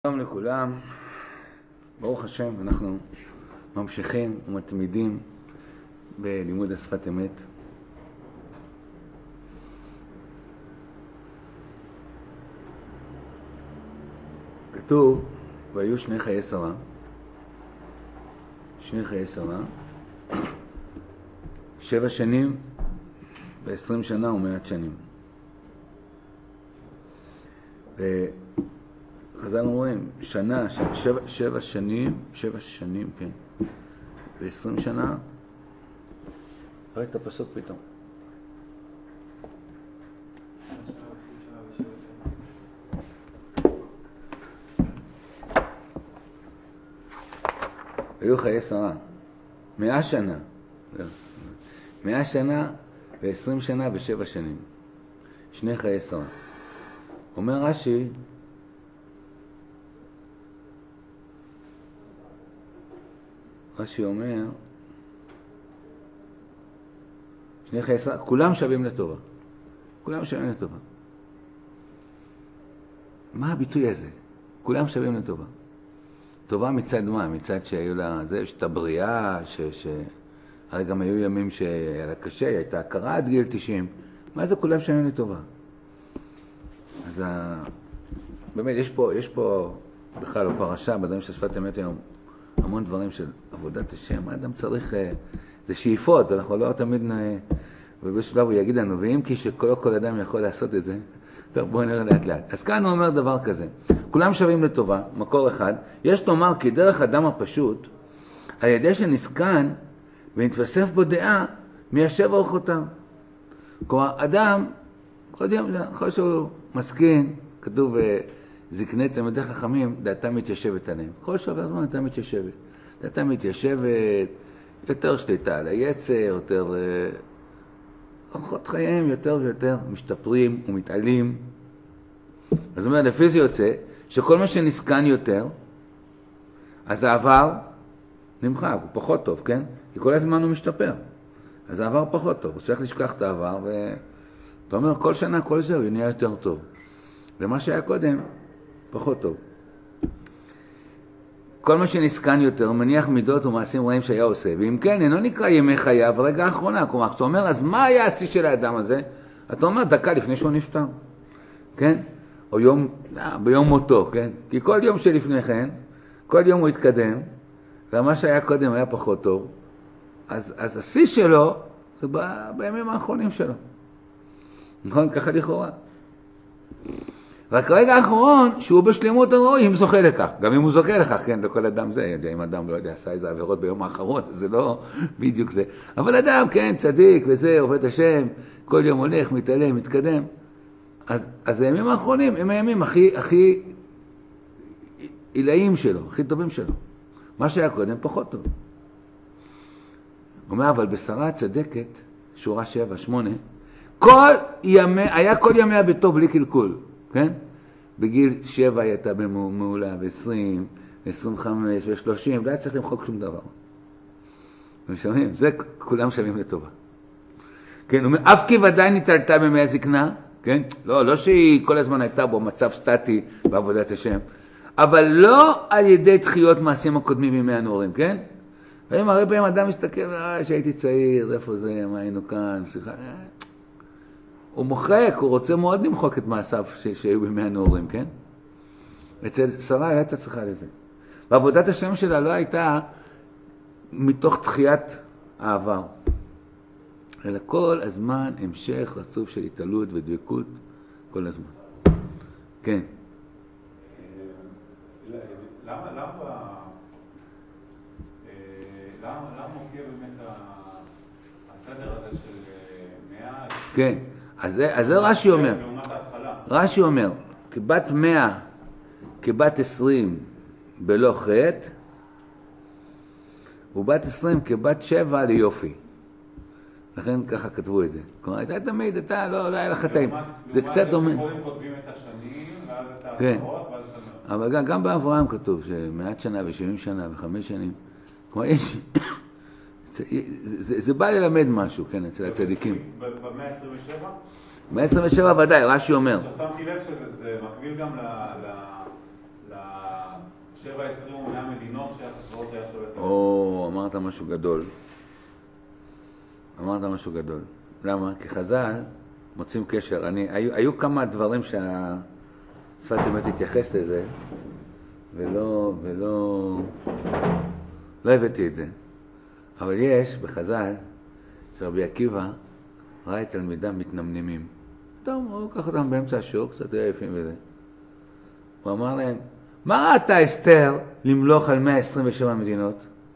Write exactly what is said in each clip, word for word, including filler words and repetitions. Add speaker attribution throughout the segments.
Speaker 1: שלום לכולם, ברוך השם, אנחנו ממשיכים ומתמידים בלימוד השפת אמת. כתוב, והיו שני חיי שרה, שני חיי שרה, שבע שנים ועשרים שנה ומעט שנים. ו... חז"ל אומרים, שנה, שבע, שבע שנים, שבע שנים, כן, ועשרים שנה, ראית את הפסוק פתאום. היו חיי שרה, מאה שנה, מאה שנה ועשרים שנה ושבע שנים, שני חיי שרה. אומר רש"י, רש"י אומר, שני חיי שרה, כולם שווים לטובה. כולם שווים לטובה. מה הביטוי הזה? כולם שווים לטובה. טובה מצד מה? מצד שהיו לה, זה, יש את הבריאה, ש... ש... הרי גם היו ימים שהיה לה קשה, הייתה הכרה עד גיל תשעים. מה זה כולם שווים לטובה? אז ה... באמת, יש פה, יש פה בכלל בפרשה, בדברים של שפת אמת היום, המון דברים של עבודת השם, האדם צריך, זה שאיפות, אנחנו לא תמיד, ובשלב הוא יגיד לנו, ואם כי שכל כל אדם יכול לעשות את זה, טוב, בואו נראה לאט לאט. אז כאן הוא אומר דבר כזה, כולם שווים לטובה, מקור אחד, יש לומר כי דרך אדם הפשוט, על ידי שנסכן ונתווסף בו דעה, מיישב אורחותיו. כלומר, אדם, כל יום, כל שהוא מסכין, כתוב, זקני תלמידי חכמים, דעתם מתיישבת עליהם. כל שווה הזמן דעתם מתיישבת. דעתם מתיישבת, יותר שליטה על היצר, יותר... אורחות חייהם יותר ויותר משתפרים ומתעלים. אז אומר, לפי זה יוצא, שכל מה שנסכן יותר, אז העבר נמחק, הוא פחות טוב, כן? כי כל הזמן הוא משתפר. אז העבר פחות טוב, הוא צריך לשכח את העבר, ואתה אומר, כל שנה, כל זה, הוא נהיה יותר טוב. ומה שהיה קודם, פחות טוב. כל מה שנסכן יותר, מניח מידות ומעשים רעים שהיה עושה, ואם כן, אינו נקרא ימי חייו, רגע האחרונה. כלומר, אתה אומר, אז מה היה השיא של האדם הזה? אתה אומר, דקה לפני שהוא נפטר, כן? או יום, ביום מותו, כן? כי כל יום שלפני כן, כל יום הוא התקדם, ומה שהיה קודם היה פחות טוב, אז, אז השיא שלו, זה ב, בימים האחרונים שלו. נכון? ככה לכאורה. רק רגע האחרון, שהוא בשלמות הנרואי, אם זוכה לכך. גם אם הוא זוכה לכך, כן, לכל אדם זה, אם אדם לא יודע, עשה איזה עבירות ביום האחרון, זה לא בדיוק זה. אבל אדם, כן, צדיק וזה, עובד השם, כל יום הולך, מתעלם, מתקדם. אז, אז הימים האחרונים הם הימים הכי, הכי עילאיים שלו, הכי טובים שלו. מה שהיה קודם פחות טוב. הוא אומר, אבל בשרה הצדקת, שורה שבע, שמונה, כל ימי, היה כל ימיה בטוב בלי קלקול. כן? בגיל שבע הייתה במעולה, ב-עשרים, עשרים וחמש ו-שלושים, לא היה צריך למחוק שום דבר. אתם שומעים? זה כולם שווים לטובה. כן, הוא אומר, אף כי ודאי נתעלתה במי הזקנה, כן? לא, לא שהיא כל הזמן הייתה בו מצב סטטי בעבודת השם, אבל לא על ידי דחיות מעשים הקודמים בימי הנעורים, כן? והיום הרבה פעמים אדם מסתכל, אה, שהייתי צעיר, איפה זה, מה היינו כאן, סליחה, הוא מוחק, הוא רוצה מאוד למחוק את מעשיו שהיו בימי הנעורים, כן? אצל שרה הייתה צריכה לזה. ועבודת השם שלה לא הייתה מתוך דחיית העבר, אלא כל הזמן המשך רצוף של התעלות ודבקות, כל הזמן. כן.
Speaker 2: למה, למה, למה מופיע באמת הסדר הזה של מאה?
Speaker 1: כן. אז זה, אז זה רש"י אומר, רש"י אומר, כבת מאה, כבת עשרים בלא חטא, ובת עשרים כבת שבע ליופי. לכן ככה כתבו את זה. כלומר, הייתה תמיד, הייתה, לא, לא היה לה חטאים. זה קצת דומה.
Speaker 2: לעומת זה שקודם כותבים את השנים, ואז את העשרות, ואז את...
Speaker 1: אבל גם, גם באברהם כתוב שמעט שנה ושבעים שנה וחמש שנים. כלומר, יש... זה, זה, זה בא ללמד משהו, כן, אצל הצדיקים.
Speaker 2: ב-מאה עשרים ושבע?
Speaker 1: מאה עשרים ושבע ודאי, רש"י אומר.
Speaker 2: שמתי לב שזה מקביל גם ל... שבע עשרים ומאה מדינות שאחשוורוש היה שולט.
Speaker 1: או, אמרת משהו גדול. אמרת משהו גדול. למה? כי חז"ל מוצאים קשר. אני, היו, היו כמה דברים שהשפת אמת התייחס לזה, ולא, ולא, לא הבאתי את זה. אבל יש בחז"ל, שרבי עקיבא ראה את תלמידם מתנמנמים. טוב, הוא לקח אותם באמצע השיעור, קצת יפים וזה. הוא אמר להם, מה ראתה אסתר למלוך על מאה עשרים ושבע מדינות?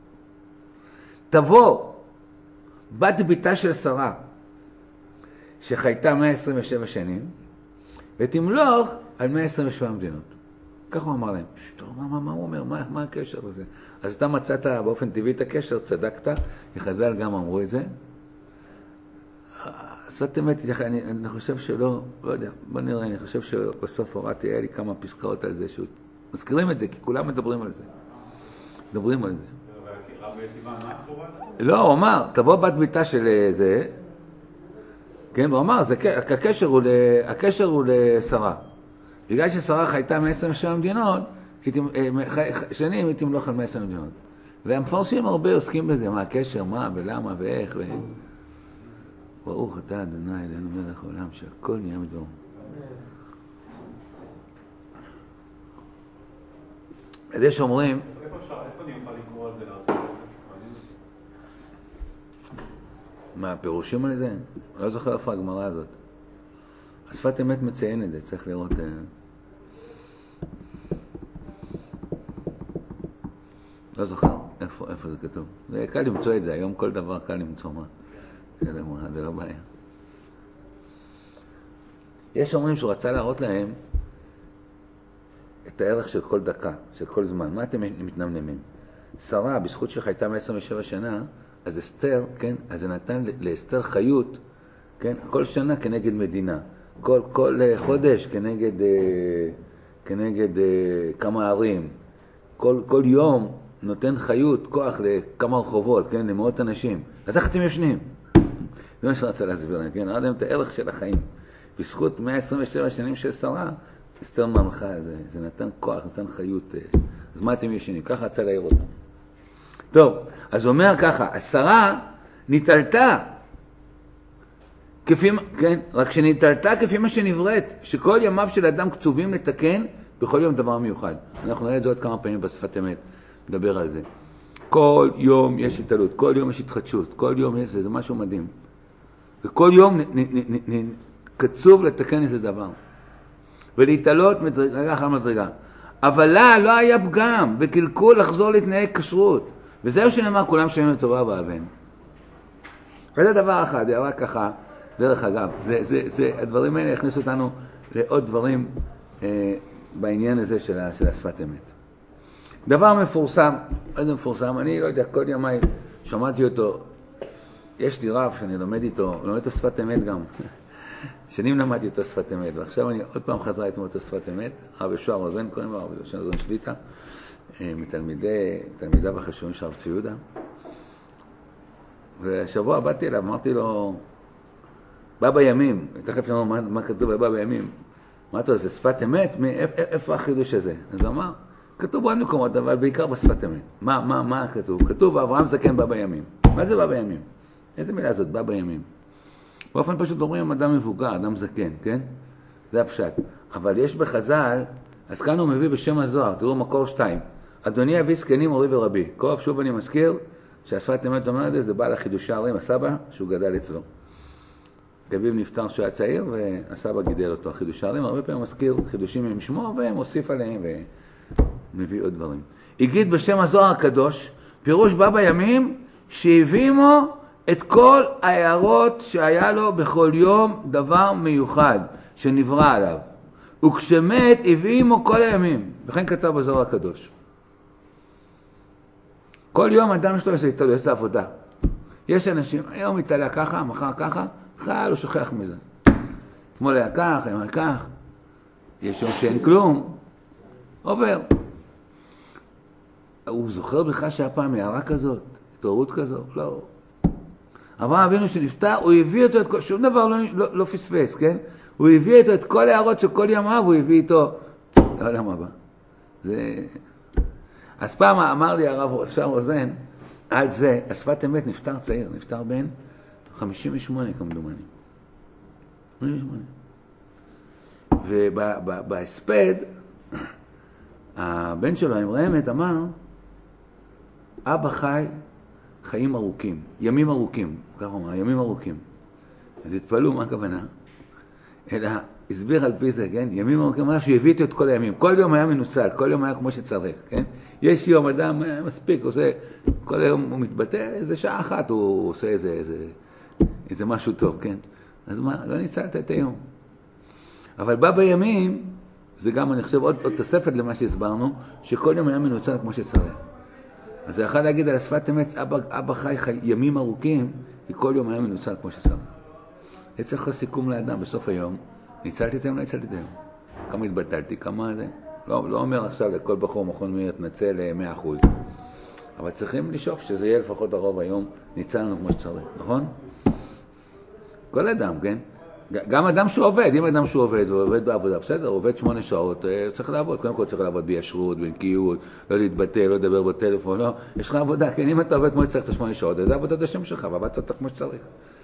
Speaker 1: תבוא בת ביתה של שרה, שחייתה מאה עשרים ושבע שנים, ותמלוך על מאה עשרים ושבע מדינות. ככה הוא אמר להם. טוב, מה, מה, מה הוא אומר? מה, מה הקשר לזה? אז אתה מצאת באופן טבעי את הקשר, צדקת, וחז"ל גם אמרו את זה. שפת אמת, אני, אני חושב שלא, לא יודע, בוא נראה, אני חושב שבסוף הורדתי, היה לי כמה פסקאות על זה, שמזכירים את זה, כי כולם מדברים על זה. מדברים על זה.
Speaker 2: רבי עקיבא, מה התשובה?
Speaker 1: לא, הוא אמר, תבוא בת ביתה של זה, כן, הוא אמר, זה, הקשר הוא, הקשר הוא לשרה. בגלל ששרה חייתה מאה עשרים ושבע מדינות, שנים היא תמלוך על מאה עשרים מדינות. והמפרשים הרבה עוסקים בזה, מה הקשר, מה ולמה ואיך. ו... ברוך אתה אדוני אלינו מלך העולם, שהכל נהיה מדברו. אז יש אומרים...
Speaker 2: איפה אפשר, איפה אני יכול לקרוא על זה להרחיב?
Speaker 1: מה, הפירושים על זה? אני לא זוכר איפה הגמרא הזאת. השפת אמת מציין את זה, צריך לראות... לא זוכר איפה, איפה זה כתוב. זה קל למצוא את זה, היום כל דבר קל למצוא מה. זה, זה לא בעיה. יש אומרים שהוא רצה להראות להם את הערך של כל דקה, של כל זמן. מה אתם מתנמנמים? שרה, בזכות שחייתה מאה עשרים ושבע שנה, אז אסתר, כן, אז זה נתן לאסתר חיות, כן, כל שנה כנגד מדינה. כל, כל חודש כנגד, כנגד כמה ערים. כל, כל יום נותן חיות, כוח לכמה רחובות, כן, למאות אנשים. אז איך אתם ישנים? זה מה שרצה להסביר להם, כן? ראיתם את הערך של החיים. בזכות מאה עשרים ושבע שנים של שרה, אסתר ממלכה, זה, זה נתן כוח, נתן חיות. אז מה אתם ישנים? ככה רצה להעיר אותם. טוב, אז הוא אומר ככה, השרה נתעלתה, כפי, כן, רק שנתעלתה כפי מה שנבראת, שכל ימיו של אדם קצובים לתקן בכל יום דבר מיוחד. אנחנו נראה את זה עוד כמה פעמים בשפת אמת, נדבר על זה. כל יום יש התעלות, כל יום יש התחדשות, כל יום יש זה, זה משהו מדהים. וכל יום נ, נ, נ, נ, נ, קצוב לתקן איזה דבר. ולהתעלות מדרגה אחר מדרגה. אבל לה לא היה פגם, וקלקול לחזור להתנהג כשרות. וזהו שנאמר, כולם שומעים לטובה באבן. וזה דבר אחד, זה רק ככה, דרך אגב. זה, זה, זה, הדברים האלה הכניסו אותנו לעוד דברים אה, בעניין הזה של, של השפת אמת. דבר מפורסם, איזה מפורסם, אני לא יודע, כל ימי שמעתי אותו, יש לי רב שאני לומד איתו, לומד אותו שפת אמת גם. שנים למדתי אותו שפת אמת, ועכשיו אני עוד פעם חזרה איתו אותו שפת אמת, רב ישוע רוזן, קוראים לו רב ישוע רוזן שליטה, מתלמידי, תלמידיו החשובים של רב צבי יהודה. ושבוע באתי אליו, אמרתי לו, בא בימים, תכף לנו מה, מה כתוב בבא בימים. אמרתי לו, זה שפת אמת? איפה החידוש הזה? אז הוא אמר, כתוב בעוד מקומות, אבל בעיקר בשפת אמת. מה, מה, מה כתוב? כתוב, אברהם זקן בא בימים. מה זה בא בימים? איזה מילה זאת, בא בימים? באופן פשוט אומרים, אדם מבוגר, אדם זקן, כן? זה הפשט. אבל יש בחז"ל, אז כאן הוא מביא בשם הזוהר, תראו מקור שתיים. אדוני אבי זקנים מורי ורבי. כל שוב אני מזכיר שהשפת אמת אומרת את זה, זה בא לחידושי הערים, הסבא, שהוא גדל אצלו. אביו נפטר שהוא היה צעיר, והסבא גידל אותו. חידושי הערים, הרבה פעמים מזכיר חידושים עם שמו, ומוסיף עליהם ומביא עוד דברים. הגיד בשם הזוהר הקדוש, פירוש בא בימים, שהביא עמו את כל ההערות שהיה לו בכל יום דבר מיוחד שנברא עליו. וכשמת הביא עמו כל הימים. וכן כתב בזוהר הקדוש. כל יום אדם שלו יש לו איזו עבודה. יש אנשים, היום מתעלה ככה, מחר ככה, בכלל הוא שוכח מזה. אתמול היה כך, היום היה כך. יש יום שאין כלום. עובר. הוא זוכר בכלל שהיה פעם הערה כזאת, התעוררות כזאת? לא. אברהם אבינו שנפטר, הוא הביא אותו את כל, שום דבר לא, לא, לא פספס, כן? הוא הביא איתו את כל הערות של כל ימיו, הוא הביא איתו לעולם הבא. זה אז פעם אמר לי הרב שר רוזן, על זה, השפת אמת נפטר צעיר, נפטר בן חמישים ושמונה כמדומני. חמישים ושמונה. ובהספד, הבן שלו, אמרי אמת, אמר, אבא חי חיים ארוכים, ימים ארוכים, כך הוא אמר, ימים ארוכים. אז התפלאו מה הכוונה, אלא הסביר על פי זה, כן? ימים ארוכים, אמר שהביאתי את כל הימים, כל יום היה מנוצל, כל יום היה כמו שצריך, כן? יש יום אדם מספיק, עושה, כל היום הוא מתבטא, איזה שעה אחת הוא עושה איזה, איזה, איזה משהו טוב, כן? אז מה, לא ניצלת את היום. אבל בא בימים, זה גם, אני חושב, עוד, עוד תוספת למה שהסברנו, שכל יום היה מנוצל כמו שצריך. אז זה יכול להגיד על השפת אמת, אבא, אבא חי, חי ימים ארוכים, כי כל יום היה מנוצל כמו שצריך. זה צריך סיכום לאדם בסוף היום, ניצלתי את היום, לא ניצלתי את היום. כמה התבטלתי, כמה זה. לא, לא אומר עכשיו לכל בחור מכון מי יתנצל ל-מאה אחוז. אבל צריכים לשאוף שזה יהיה לפחות הרוב היום, ניצלנו כמו שצריך, נכון? כל אדם, כן? גם אדם שהוא עובד, אם אדם שהוא עובד, הוא עובד בעבודה, בסדר, הוא עובד שמונה שעות, צריך לעבוד, קודם כל צריך לעבוד בישרות, בנקיות, לא להתבטא, לא לדבר בטלפון, לא, יש לך עבודה, כן, אם אתה עובד כמו שצריך את השמונה שעות, זה עבודת השם שלך, ועבדת אותה כמו שצריך.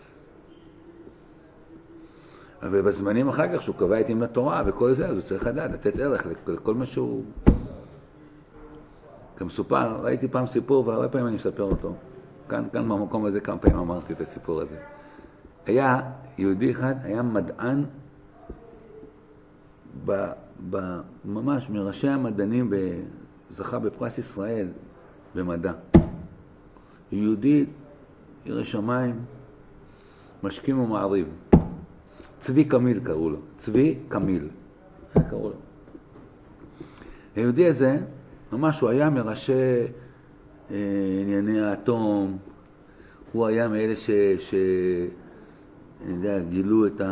Speaker 1: ובזמנים אחר כך שהוא קבע איתים לתורה וכל זה, אז הוא צריך לדעת, לתת ערך לכל מה שהוא... כמסופר, ראיתי פעם סיפור, והרבה פעמים אני מספר אותו. כאן, כאן במקום הזה כמה פעמים אמרתי את הסיפור הזה. היה יהודי אחד, היה מדען, ב, ב, ממש מראשי המדענים, זכה בפרס ישראל במדע. יהודי, ירא שמיים, משכים ומעריב. צבי קמיל קראו לו, צבי קמיל, קראו לו. היהודי הזה, ממש הוא היה מראשי אה, ענייני האטום, הוא היה מאלה ש... ש אני יודע, גילו את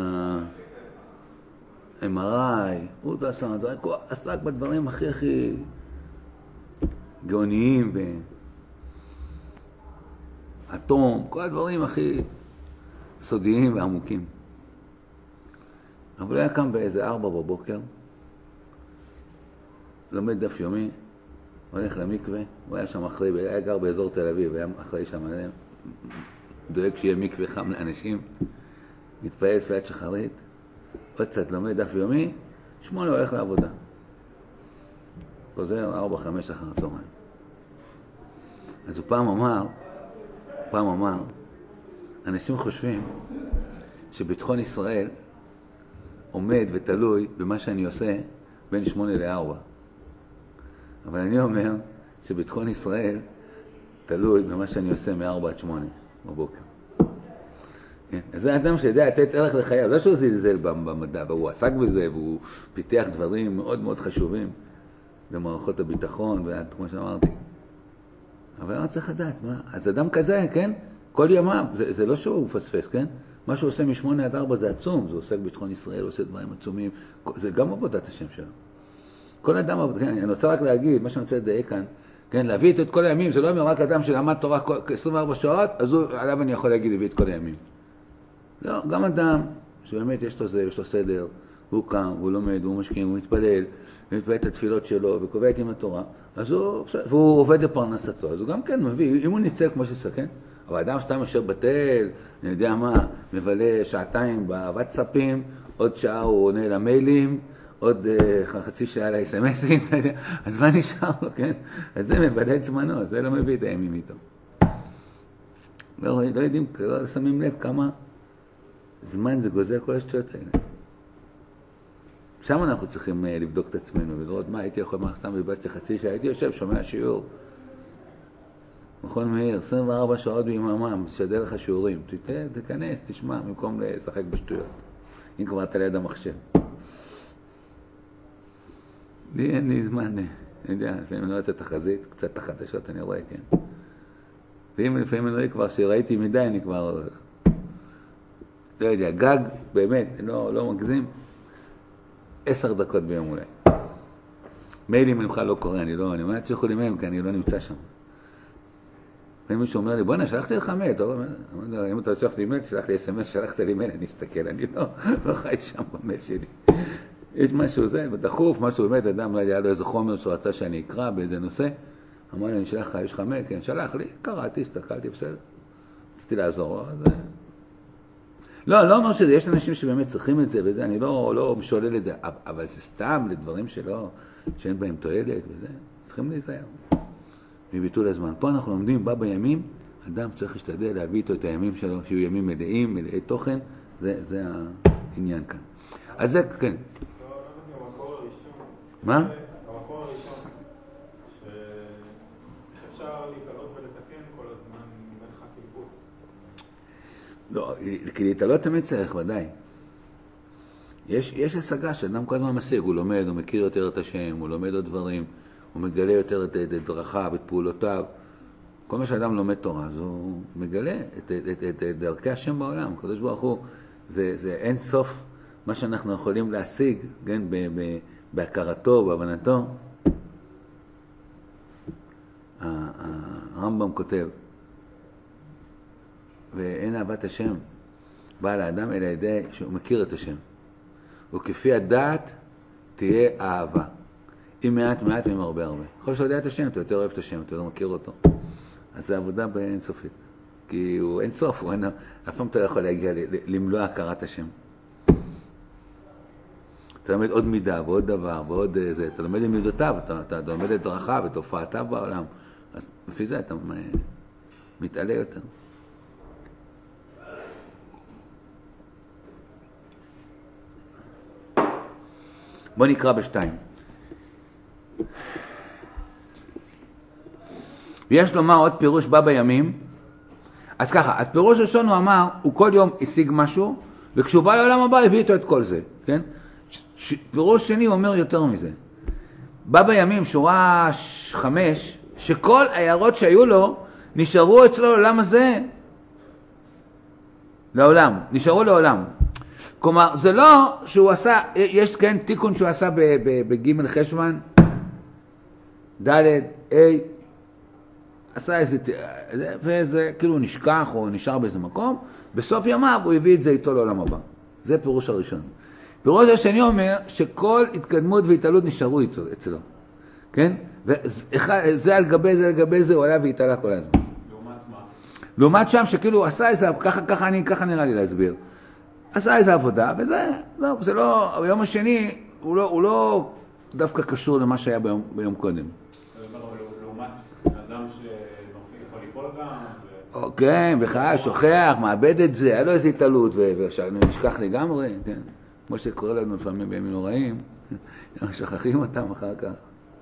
Speaker 1: ה-אם אר איי, הוא עסק בדברים הכי הכי גאוניים, ואטום, כל הדברים הכי סודיים ועמוקים. אבל הוא היה קם באיזה ארבע בבוקר, לומד דף יומי, הולך למקווה, הוא היה שם אחרי, היה גר באזור תל אביב, היה אחרי שם, דואג שיהיה מקווה חם לאנשים, מתפעל תפילת שחרית, עוד קצת לומד דף יומי, שמונה הולך לעבודה. חוזר ארבע, חמש אחר הצהריים. אז הוא פעם אמר, פעם אמר, אנשים חושבים שביטחון ישראל עומד ותלוי במה שאני עושה בין שמונה לארבע. אבל אני אומר שביטחון ישראל תלוי במה שאני עושה מארבע עד שמונה בבוקר. כן? אז זה אדם שיודע לתת ערך לחייו, לא שהוא זלזל במדע, והוא עסק בזה, והוא פיתח דברים מאוד מאוד חשובים במערכות הביטחון, כמו שאמרתי. אבל אני צריך לדעת, מה? אז אדם כזה, כן? כל ימיו, זה, זה לא שהוא פספס, כן? מה שהוא עושה משמונה עד ארבע זה עצום, זה עוסק ביטחון ישראל, עושה דברים עצומים, זה גם עבודת השם שלו. כל אדם, כן, אני רוצה רק להגיד, מה שאני רוצה לדייק כאן, כן, להביא את כל הימים, זה לא אומר רק אדם שלמד תורה עשרים וארבע שעות, אז הוא, עליו אני יכול להגיד, להביא את כל הימים. לא, גם אדם שבאמת יש לו זה, יש לו סדר, הוא קם, הוא לומד, הוא משכים, הוא מתפלל, הוא מתפלל את התפילות שלו וקובע את עם התורה, אז הוא, והוא עובד לפרנסתו, אז הוא גם כן מביא, אם הוא ניצל כמו שסכן, אבל אדם סתם יושב בתל, אני יודע מה, מבלה שעתיים בוואטסאפים, עוד שעה הוא עונה למיילים, עוד uh, חצי שעה ל-אס אם אסים, אז מה נשאר לו, כן? אז זה מבלה את זמנו, זה לא מביא את הימים איתו. לא, לא יודעים, לא שמים לב כמה זמן זה גוזל כל השטויות האלה. שם אנחנו צריכים uh, לבדוק את עצמנו ולראות מה הייתי יכול, מה סתם בבסתי חצי שעה, הייתי יושב, שומע שיעור. מכון מאיר, עשרים וארבע שעות ביממה, משדר לך שיעורים. תיכנס, תשמע, במקום לשחק בשטויות. אם כבר אתה ליד המחשב. לי אין לי זמן, אני יודע, לפעמים אני רואה את התחזית, קצת החדשות אני רואה, כן. ואם לפעמים אני רואה כבר שראיתי מדי, אני כבר, לא יודע, גג, באמת, לא, לא מגזים, עשר דקות ביום אולי. מיילים אני בכלל לא קורא, אני לא, אני אומר, תשלחו לי מיילים, כי אני לא נמצא שם. ואם מישהו אומר לי, בוא'נה, שלחתי לך מייל, אם אתה שלח לי מייל, שלח לי אס אם אס, שלחת לי מייל, אני אסתכל, אני לא, לא חי שם במייל שלי. יש משהו זה, בדחוף, משהו באמת, אדם, היה לו איזה חומר שהוא רצה שאני אקרא באיזה נושא, אמר לי, אני שלח לך, יש לך מייל? כן, שלח לי, קראתי, הסתכלתי, בסדר. רציתי לעזור לו, אז... לא, לא אומר שזה, יש אנשים שבאמת צריכים את זה וזה, אני לא, לא משולל את זה, אבל זה סתם לדברים שלא, שאין בהם תועלת וזה, צריכים להיזהר. מביטול הזמן. פה אנחנו לומדים, בא בימים, אדם צריך להשתדל להביא איתו את הימים שלו, שיהיו ימים מלאים, מלאי תוכן, זה, זה העניין כאן. אז זה, כן.
Speaker 2: המקור הראשון.
Speaker 1: מה?
Speaker 2: המקור הראשון, שאפשר להתעלות ולתקן כל הזמן מרחק קלקול.
Speaker 1: לא, כי להתעלות תמיד צריך, ודאי. יש, יש השגה שאדם כל הזמן משיג, הוא לומד, הוא מכיר יותר את השם, הוא לומד עוד דברים, הוא מגלה יותר את, את, את דרכיו, את פעולותיו. כל מה שאדם לומד תורה, אז הוא מגלה את, את, את, את, את דרכי השם בעולם. הקדוש ברוך הוא, זה, זה אין סוף מה שאנחנו יכולים להשיג, כן, ב, ב, בהכרתו, בהבנתו. הרמב"ם כותב, ואין אהבת השם באה לאדם אלא ידי שהוא מכיר את השם. וכפי הדעת תהיה אהבה. אם מעט מעט ואם הרבה הרבה. יכול שאתה יודע את השם, אתה יותר אוהב את השם, אתה יותר מכיר אותו. אז זה עבודה באינסופית. כי הוא אין סוף, הוא אין, אף פעם אתה לא יכול להגיע למלוא הכרת השם. אתה לומד עוד מידה ועוד דבר ועוד זה, אתה לומד עם מידותיו, אתה, אתה, אתה לומד את דרכיו ואת הופעתיו בעולם. אז לפי זה אתה מתעלה יותר. בוא נקרא בשתיים. ויש לומר עוד פירוש בא בימים. אז ככה, אז פירוש ראשון הוא אמר, הוא כל יום השיג משהו, וכשהוא בא לעולם הבא הביא איתו את כל זה, כן? ש- פירוש שני הוא אומר יותר מזה. בא בימים, שורה ש- חמש, שכל העיירות שהיו לו נשארו אצלו לעולם הזה, לעולם, נשארו לעולם. כלומר, זה לא שהוא עשה, יש כן תיקון שהוא עשה בג' חשוון, ד' ה', עשה איזה, וזה כאילו נשכח או נשאר באיזה מקום, בסוף ימיו הוא הביא את זה איתו לעולם הבא. זה פירוש הראשון. פירוש השני אומר שכל התקדמות והתעלות נשארו איתו, אצלו. כן? וזה על גבי זה, על גבי זה, הוא עלה והתעלה כל הזמן.
Speaker 2: לעומת מה?
Speaker 1: לעומת שם שכאילו הוא עשה איזה, ככה, ככה אני, ככה נראה לי להסביר. עשה איזה עבודה, וזה, לא, זה לא, ביום השני, הוא לא, הוא לא דווקא קשור למה שהיה ביום, ביום קודם.
Speaker 2: לעומת אדם שנופל יכול ליפול גם?
Speaker 1: כן, בכלל, שוכח, מאבד את זה, היה לו איזו התעלות, ונשכח לגמרי, כן. כמו שקורה לנו לפעמים בימים נוראים, שכחים אותם אחר כך.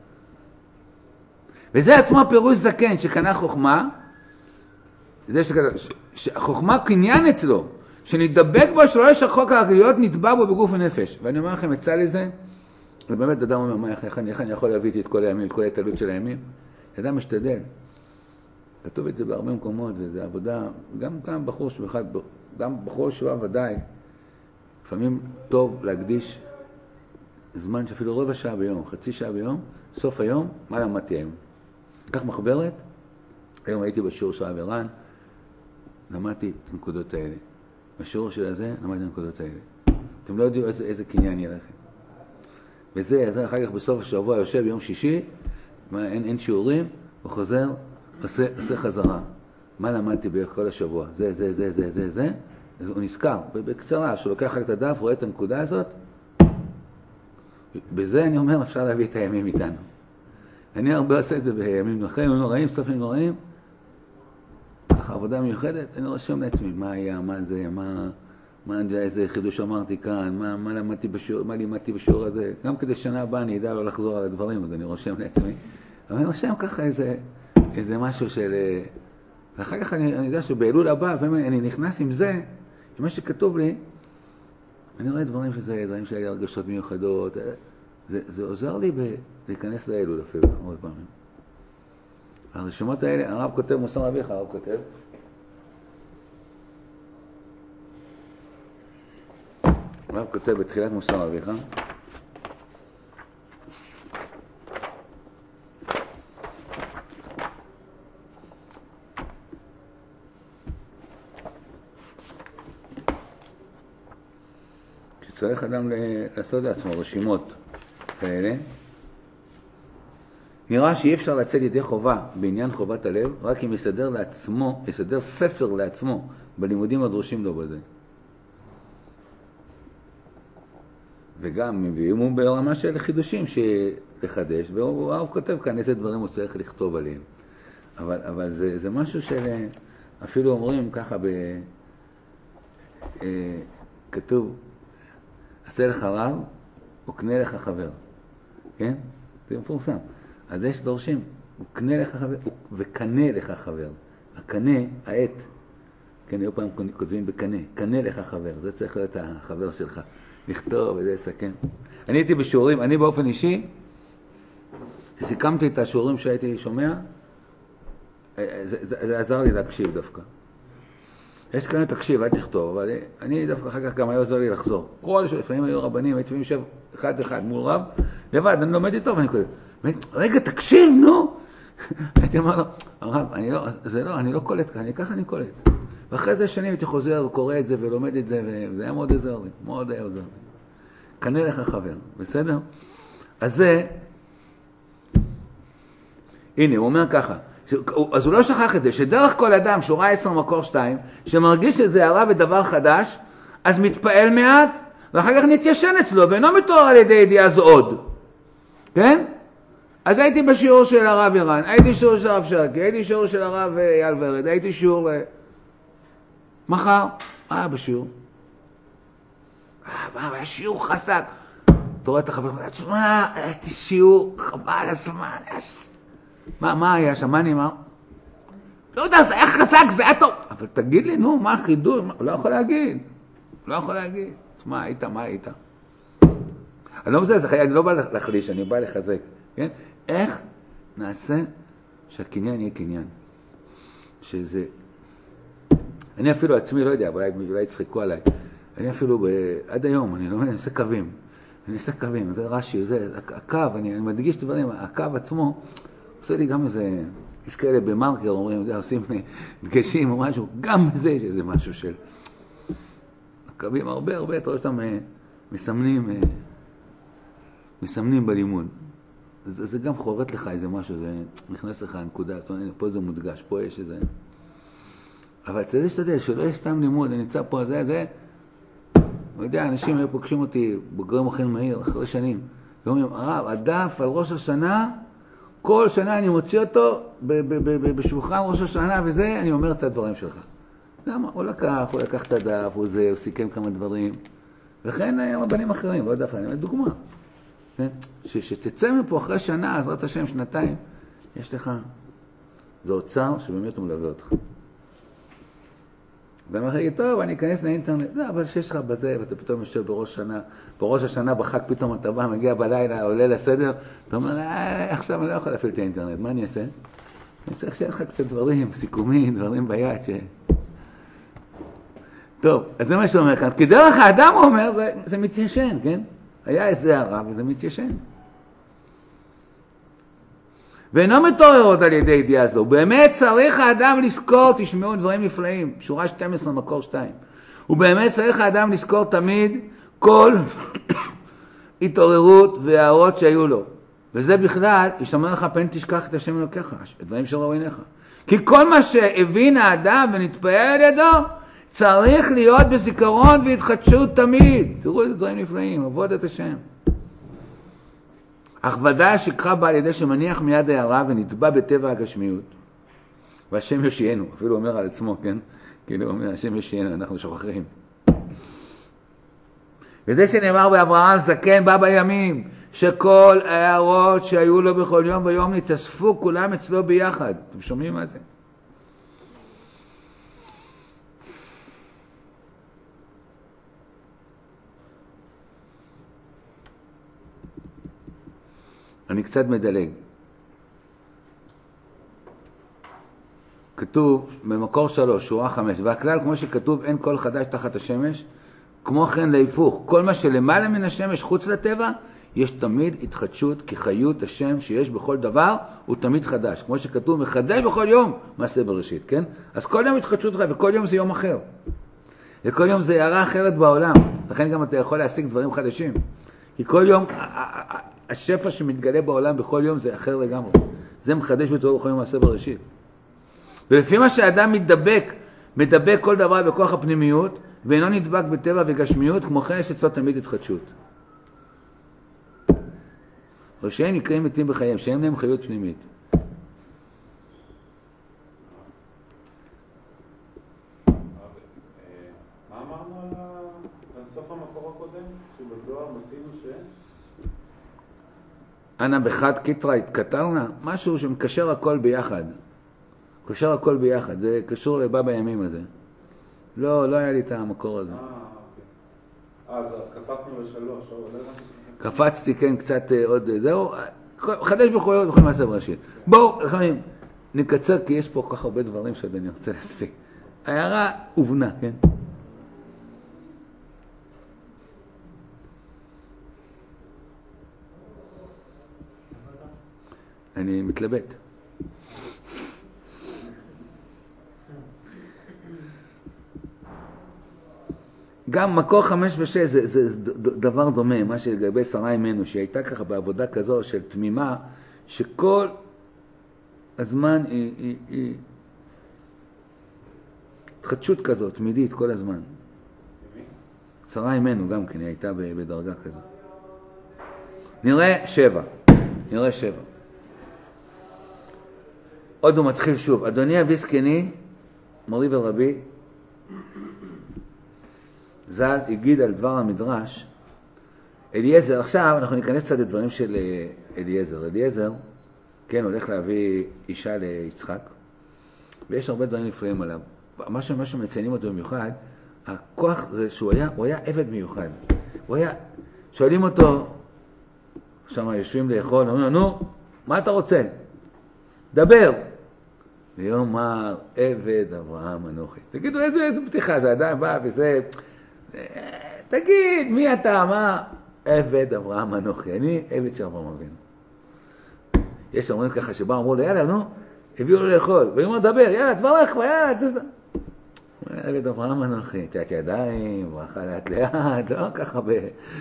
Speaker 1: וזה עצמו פירוש זקן, שקנה חוכמה, זה שחוכמה קניין אצלו, שנדבק בו שלא ישכחו כרגליות, נטבע בו בגוף ונפש. ואני אומר לכם, יצא לזה, ובאמת אדם אומר, מה, איך אני, איך אני יכול להביא את כל הימים, את כל ההתעלות של הימים? אדם משתדל. כתוב את זה בהרבה מקומות, וזה עבודה, גם, גם בחור שבאחד, גם בחור שבא ודאי, לפעמים טוב להקדיש זמן שאפילו רבע שעה ביום, חצי שעה ביום, סוף היום, מה למדתי היום? כך מחברת, היום הייתי בשיעור של עברן, למדתי את הנקודות האלה. בשיעור של הזה, למדתי את הנקודות האלה. אתם לא יודעים איזה, איזה קניין יהיה לכם. וזה, אז אחר כך בסוף השבוע יושב ביום שישי, מה, אין, אין שיעורים, הוא חוזר, עושה, עושה חזרה. מה למדתי בכל השבוע? זה, זה, זה, זה, זה, זה. אז הוא נזכר, בקצרה, שהוא לוקח את הדף, רואה את הנקודה הזאת. בזה אני אומר, אפשר להביא את הימים איתנו. אני הרבה עושה את זה בימים נוחים, ימים נוראים, סוף ימים נוראים. ככה עבודה מיוחדת, אני רושם לעצמי מה היה, מה זה, מה, מה, איזה חידוש אמרתי כאן, מה, מה למדתי בשיעור, מה לימדתי בשיעור הזה. גם כדי שנה הבאה אני אדע לא לחזור על הדברים, אז אני רושם לעצמי. אבל אני רושם ככה איזה, איזה משהו של... ואחר כך אני, אני יודע שבאלול הבא, ואני נכנס עם זה, עם מה שכתוב לי, אני רואה דברים שזה, דברים שהיה לי הרגשות מיוחדות, זה, זה עוזר לי ב, להיכנס לאלול אפילו, הרבה פעמים. הרשימות האלה, הרב כותב, מוסר אביך, הרב כותב, הרב כותב בתחילת מוסר אביך, צריך אדם לעשות לעצמו רשימות כאלה, נראה שאי אפשר לצאת ידי חובה בעניין חובת הלב, רק אם יסדר לעצמו, יסדר ספר לעצמו בלימודים הדרושים לו בזה. וגם אם הוא ברמה של חידושים שלחדש, והוא הוא כותב כאן איזה דברים הוא צריך לכתוב עליהם. אבל, אבל זה, זה משהו של, אפילו אומרים ככה, ב, אה, כתוב, עשה לך רב, וקנה לך חבר. כן? זה מפורסם. אז יש דורשים, וקנה לך חבר, וקנה לך חבר. הקנה, העט, כן, היו פעם כותבים בקנה, קנה לך חבר, זה צריך להיות החבר שלך. לכתוב וזה לסכם. אני הייתי בשיעורים, אני באופן אישי, סיכמתי את השיעורים שהייתי שומע, זה, זה, זה עזר לי להקשיב דווקא. יש כאן תקשיב, אל תכתוב, אבל אני דווקא אחר כך גם היה עוזר לי לחזור. כל שלפעמים היו רבנים, הייתי יושב אחד אחד מול רב, לבד, אני לומד איתו ואני כותב, רגע, תקשיב, נו! הייתי אומר לו, הרב, אני לא, זה לא, אני לא קולט, אני ככה אני קולט. ואחרי זה שנים הייתי חוזר וקורא את זה ולומד את זה, וזה היה מאוד עזר לי, מאוד היה עוזר לי. קנה לך חבר, בסדר? אז זה, הנה, הוא אומר ככה, אז הוא לא שכח את זה, שדרך כל אדם, שורה עשר מקור שתיים, שמרגיש שזה הערה ודבר חדש, אז מתפעל מעט, ואחר כך נתיישן אצלו, ואינו מתואר על ידי ידיעה זו עוד. כן? אז הייתי בשיעור של הרב אירן, הייתי שיעור של הרב שרקי, הייתי שיעור של הרב אייל ורד, הייתי שיעור... מחר, מה היה בשיעור? מה, היה שיעור חזק. אתה רואה את החבר, תשמע, הייתי שיעור חבל הזמן. מה, מה היה שם? מה נאמר? לא יודע, זה היה חזק, זה היה טוב. אבל תגיד לי, נו, מה החידוש? הוא לא יכול להגיד. הוא לא יכול להגיד. תשמע, היית, מה היית? אני לא מזהה, אני לא בא להחליש, אני בא לחזק. כן? איך נעשה שהקניין יהיה קניין? שזה... אני אפילו עצמי, לא יודע, אולי, אולי יצחקו עליי. אני אפילו, ב... עד היום, אני לא מבין, אני עושה קווים. אני עושה קווים, זה רש"י, זה, הקו, אני, אני מדגיש את דברים, הקו עצמו, עושה לי גם איזה, יש כאלה במרקר, אומרים, יודע, עושים דגשים או משהו, גם בזה יש איזה משהו של... הקווים הרבה הרבה, אתה רואה שאתם מסמנים, מסמנים בלימוד. זה, זה גם חורט לך איזה משהו, זה נכנס לך נקודה, אתה אומר, פה זה מודגש, פה יש איזה... אבל אתה יודע שתדע, שלא יש סתם לימוד, אני נמצא פה, זה, זה, אני יודע, אנשים היו פוגשים אותי, בוגרים אכן מהיר, אחרי שנים, ואומרים, הרב, הדף על ראש השנה, כל שנה אני מוציא אותו בשולחן ראש השנה, וזה, אני אומר את הדברים שלך. למה? הוא לקח, הוא לקח את הדף, הוא זה, הוא סיכם כמה דברים, וכן רבנים אחרים, לא דף, אני אומר, דוגמה. שתצא מפה אחרי שנה, עזרת השם, שנתיים, יש לך, זה אוצר שבאמת הוא מלווה אותך. ואני אומר לך, טוב, אני אכנס לאינטרנט, זה, אבל שיש לך בזה, ואתה פתאום יושב בראש שנה, בראש השנה בחג פתאום אתה בא, מגיע בלילה, עולה לסדר, אתה אומר, אה, עכשיו אני לא יכול להפעיל את האינטרנט, מה אני אעשה? אני צריך שיהיה לך קצת דברים, סיכומים, דברים ביד, ש... טוב, אז זה מה שאתה אומר כאן, כי דרך האדם הוא אומר, זה, זה מתיישן, כן? היה איזה הרע, וזה מתיישן. ואינו מתעורר עוד על ידי ידיעה זו. באמת צריך האדם לזכור, תשמעו דברים נפלאים, שורה שתים עשרה מקור שתיים. ובאמת צריך האדם לזכור תמיד כל התעוררות והערות שהיו לו. וזה בכלל, ישתמר לך פן תשכח את השם אלוקיך, דברים שראו עיניך. כי כל מה שהבין האדם ונתפעל על ידו, צריך להיות בזיכרון והתחדשות תמיד. תראו איזה דברים נפלאים, עבוד את השם. אך ודאי השכחה בא על ידי שמניח מיד הערה ונטבע בטבע הגשמיות. והשם יושיינו, אפילו אומר על עצמו, כן? כאילו הוא אומר, השם יושיינו, אנחנו שוכחים. וזה שנאמר באברהם, זקן בא בימים, שכל הערות שהיו לו בכל יום ויום נתאספו כולם אצלו ביחד. אתם שומעים מה זה? אני קצת מדלג. כתוב במקור שלוש, שורה חמש, והכלל כמו שכתוב אין כל חדש תחת השמש, כמו כן להיפוך, כל מה שלמעלה מן השמש חוץ לטבע, יש תמיד התחדשות, כי חיות השם שיש בכל דבר הוא תמיד חדש. כמו שכתוב מחדש בכל יום מעשה בראשית, כן? אז כל יום התחדשות לך וכל יום זה יום אחר. וכל יום זה הערה אחרת בעולם. לכן גם אתה יכול להשיג דברים חדשים. כי כל יום... השפע שמתגלה בעולם בכל יום זה אחר לגמרי. זה מחדש בתורה בכל יום מעשה בראשית. ולפי מה שהאדם מתדבק, מדבק כל דבר בכוח הפנימיות, ואינו נדבק בטבע וגשמיות, כמו כן יש אצלו תמיד התחדשות. רשעים נקראים מתים בחייהם, שהם להם חיות פנימית.
Speaker 2: מה אמרנו על סוף המקור הקודם? שבזוהר מצינו ש...
Speaker 1: אנא בחד קיטרה התקטרנה, משהו שמקשר הכל ביחד. קשר הכל ביחד, זה קשור לבא בימים הזה. לא, לא היה לי את המקור הזה.
Speaker 2: אה, אוקיי. אז קפצנו לשלוש, או לא הבנתי.
Speaker 1: קפצתי, כן, קצת עוד, זהו, חדש בחויות בכל מעשה בראשית. בואו, חברים, נקצר, כי יש פה כל כך הרבה דברים שאני רוצה להספיק. הערה הובנה, כן? אני מתלבט. גם מקור חמש ושש זה, זה, זה דבר דומה, מה שלגבי שרה אימנו, שהיא הייתה ככה בעבודה כזו של תמימה, שכל הזמן היא, היא, היא התחדשות כזאת, תמידית כל הזמן. שרה אימנו גם כן, היא הייתה בדרגה כזאת. נראה שבע, נראה שבע. עוד הוא מתחיל שוב. אדוני אבי זקני, מורי ורבי, ז"ל הגיד על דבר המדרש, אליעזר, עכשיו אנחנו ניכנס קצת לדברים של אליעזר. אליעזר, כן, הולך להביא אישה ליצחק, ויש הרבה דברים נפלאים עליו. מה שמציינים אותו במיוחד, הכוח זה שהוא היה, הוא היה עבד מיוחד. הוא היה, שואלים אותו, שם יושבים לאכול, אומרים לו, נו, מה אתה רוצה? דבר. ויאמר עבד אברהם אנוכי. תגידו, איזה, איזה פתיחה, זה אדם בא וזה... תגיד, מי אתה? מה? עבד אברהם אנוכי. אני עבד של אברהם אבינו. יש אומרים ככה שבא, אמרו לו, יאללה, נו, הביאו לו לאכול. והוא אומר, דבר, יאללה, תברך כבר, יאללה, תזדה. עבד אברהם אנוכי, תיאת ידיים, ברכה לאט לאט, לא ככה ב...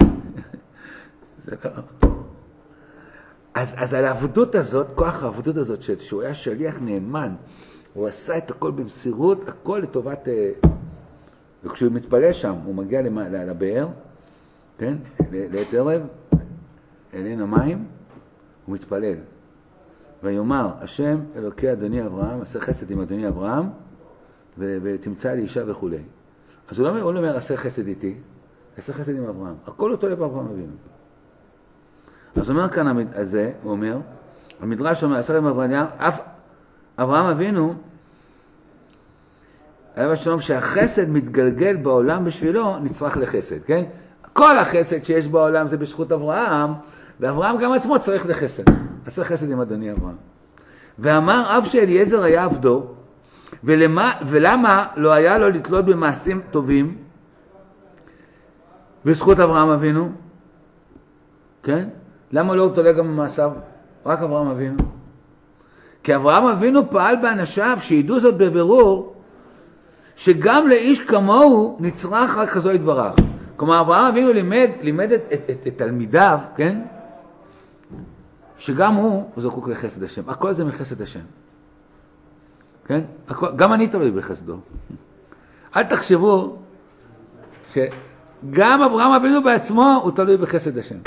Speaker 1: זה לא... אז, אז על העבדות הזאת, כוח העבדות הזאת, שהוא היה שליח נאמן, הוא עשה את הכל במסירות, הכל לטובת... וכשהוא מתפלל שם, הוא מגיע לבאר, כן? לעת ערב, אליין המים, הוא מתפלל. ויאמר, השם אלוקי אדוני אברהם, עשה חסד עם אדוני אברהם, ו- ותמצא לי אישה וכו'. אז הוא לא אומר, הוא לא אומר, עשה חסד איתי, עשה חסד עם אברהם. הכל אותו לב אברהם אבינו. אז הוא אומר כאן, הזה, הוא אומר, המדרש אומר, עשה עם אברהם, אף אברהם אבינו, עליו השלום שהחסד מתגלגל בעולם בשבילו, נצטרך לחסד, כן? כל החסד שיש בעולם זה בזכות אברהם, ואברהם גם עצמו צריך לחסד. עשה חסד עם אדוני אברהם. ואמר אף שאליעזר היה עבדו, ולמה, ולמה לא היה לו לתלות במעשים טובים בזכות אברהם אבינו? כן? למה לא הוא תולה גם במעשיו? רק אברהם אבינו. כי אברהם אבינו פעל באנשיו שידעו זאת בבירור, שגם לאיש כמוהו נצרך רק כזו יתברך. כלומר, אברהם אבינו לימד, לימד את, את, את, את תלמידיו, כן? שגם הוא, הוא זקוק לחסד השם. הכל זה מחסד השם. כן? הכל, גם אני תלוי בחסדו. אל תחשבו שגם אברהם אבינו בעצמו הוא תלוי בחסד השם.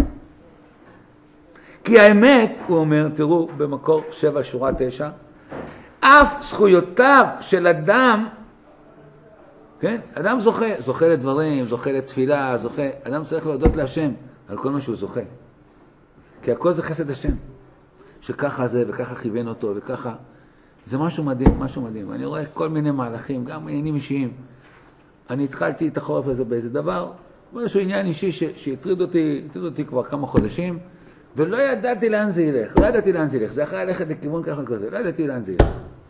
Speaker 1: כי האמת, הוא אומר, תראו במקור שבע שורה תשע, אף זכויותיו של אדם, כן? אדם זוכה, זוכה לדברים, זוכה לתפילה, זוכה, אדם צריך להודות להשם על כל מה שהוא זוכה. כי הכל זה חסד השם. שככה זה וככה כיוון אותו וככה. זה משהו מדהים, משהו מדהים. אני רואה כל מיני מהלכים, גם עניינים אישיים. אני התחלתי את החורף הזה באיזה דבר, משהו עניין אישי שהטריד אותי, הטריד אותי כבר כמה חודשים, ולא ידעתי לאן זה ילך, לא ידעתי לאן זה ילך. זה אחרי ללכת לכיוון ככה כזה, לא ידעתי לאן זה ילך.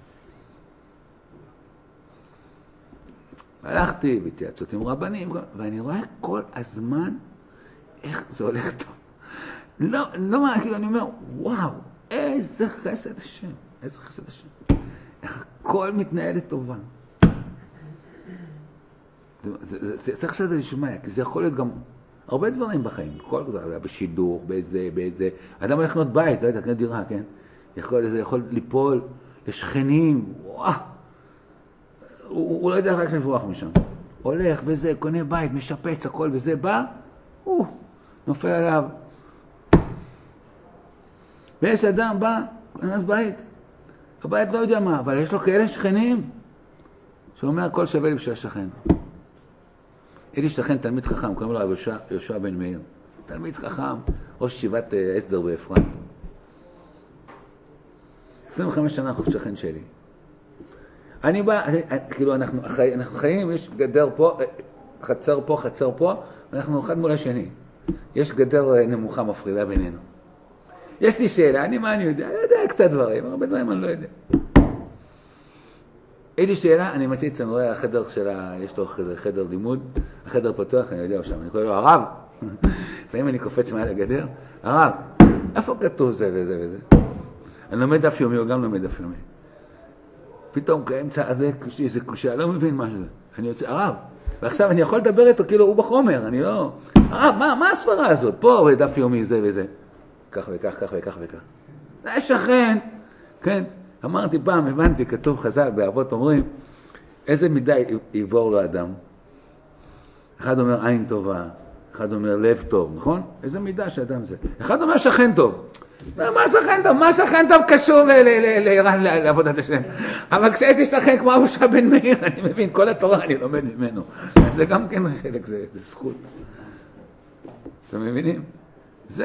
Speaker 1: הלכתי בהתייעצות עם רבנים, ואני רואה כל הזמן איך זה הולך טוב. לא, לא מה, כאילו אני אומר, וואו, איזה חסד השם, איזה חסד השם. איך הכל מתנהל לטובה. זה, זה, זה, זה צריך לעשות את זה לשמע, כי זה יכול להיות גם הרבה דברים בחיים, כל זה, בשידור, באיזה, באיזה, אדם הולך לקנות בית, לא יודע, קנות דירה, כן? יכול, זה יכול ליפול לשכנים, וואו, הוא, הוא לא יודע רק לברוח משם. הולך וזה, קונה בית, משפץ הכל וזה בא, הוא נופל עליו. ויש אדם בא, קונס בית, הבית לא יודע מה, אבל יש לו כאלה שכנים, שאומר הכל שווה לי בשביל השכן. יש לי שכן תלמיד חכם, קוראים לו יהושע, יהושע בן מאיר, תלמיד חכם, ראש ישיבת הסדר באפרת. עשרים וחמש שנה הוא שכן שלי. אני בא, כאילו אנחנו, אנחנו חיים, יש גדר פה, חצר פה, חצר פה, ואנחנו אחד מול השני. יש גדר נמוכה מפרידה בינינו. יש לי שאלה, אני מה אני יודע? אני יודע קצת דברים, הרבה דברים אני לא יודע. יש לי שאלה, אני מציץ, אני רואה החדר שלה, יש לו חדר לימוד, החדר פתוח, אני יודע שם, אני קורא לו הרב, לפעמים אני קופץ מעל הגדר, הרב, איפה כתוב זה וזה וזה? אני לומד דף יומי, הוא גם לומד דף יומי. פתאום כאמצע הזה, איזה קושה, לא מבין משהו. אני יוצא, הרב, ועכשיו אני יכול לדבר איתו, כאילו הוא בחומר, אני לא... הרב, מה, מה הספרה הזאת? פה דף יומי זה וזה. כך וכך, כך וכך וכך. זה שכן, כן? אמרתי פעם, הבנתי, כתוב חז"ל, באבות אומרים, איזה מידה יעבור לו אדם? אחד אומר עין טובה, אחד אומר לב טוב, נכון? איזה מידה שאדם זה? אחד אומר שכן טוב. מה שכן טוב? מה שכן טוב קשור לעבודת השם? אבל כשהייתי שכן כמו יהושע בן מאיר, אני מבין, כל התורה אני לומד ממנו. אז זה גם כן חלק, זה זכות. אתם מבינים? זה...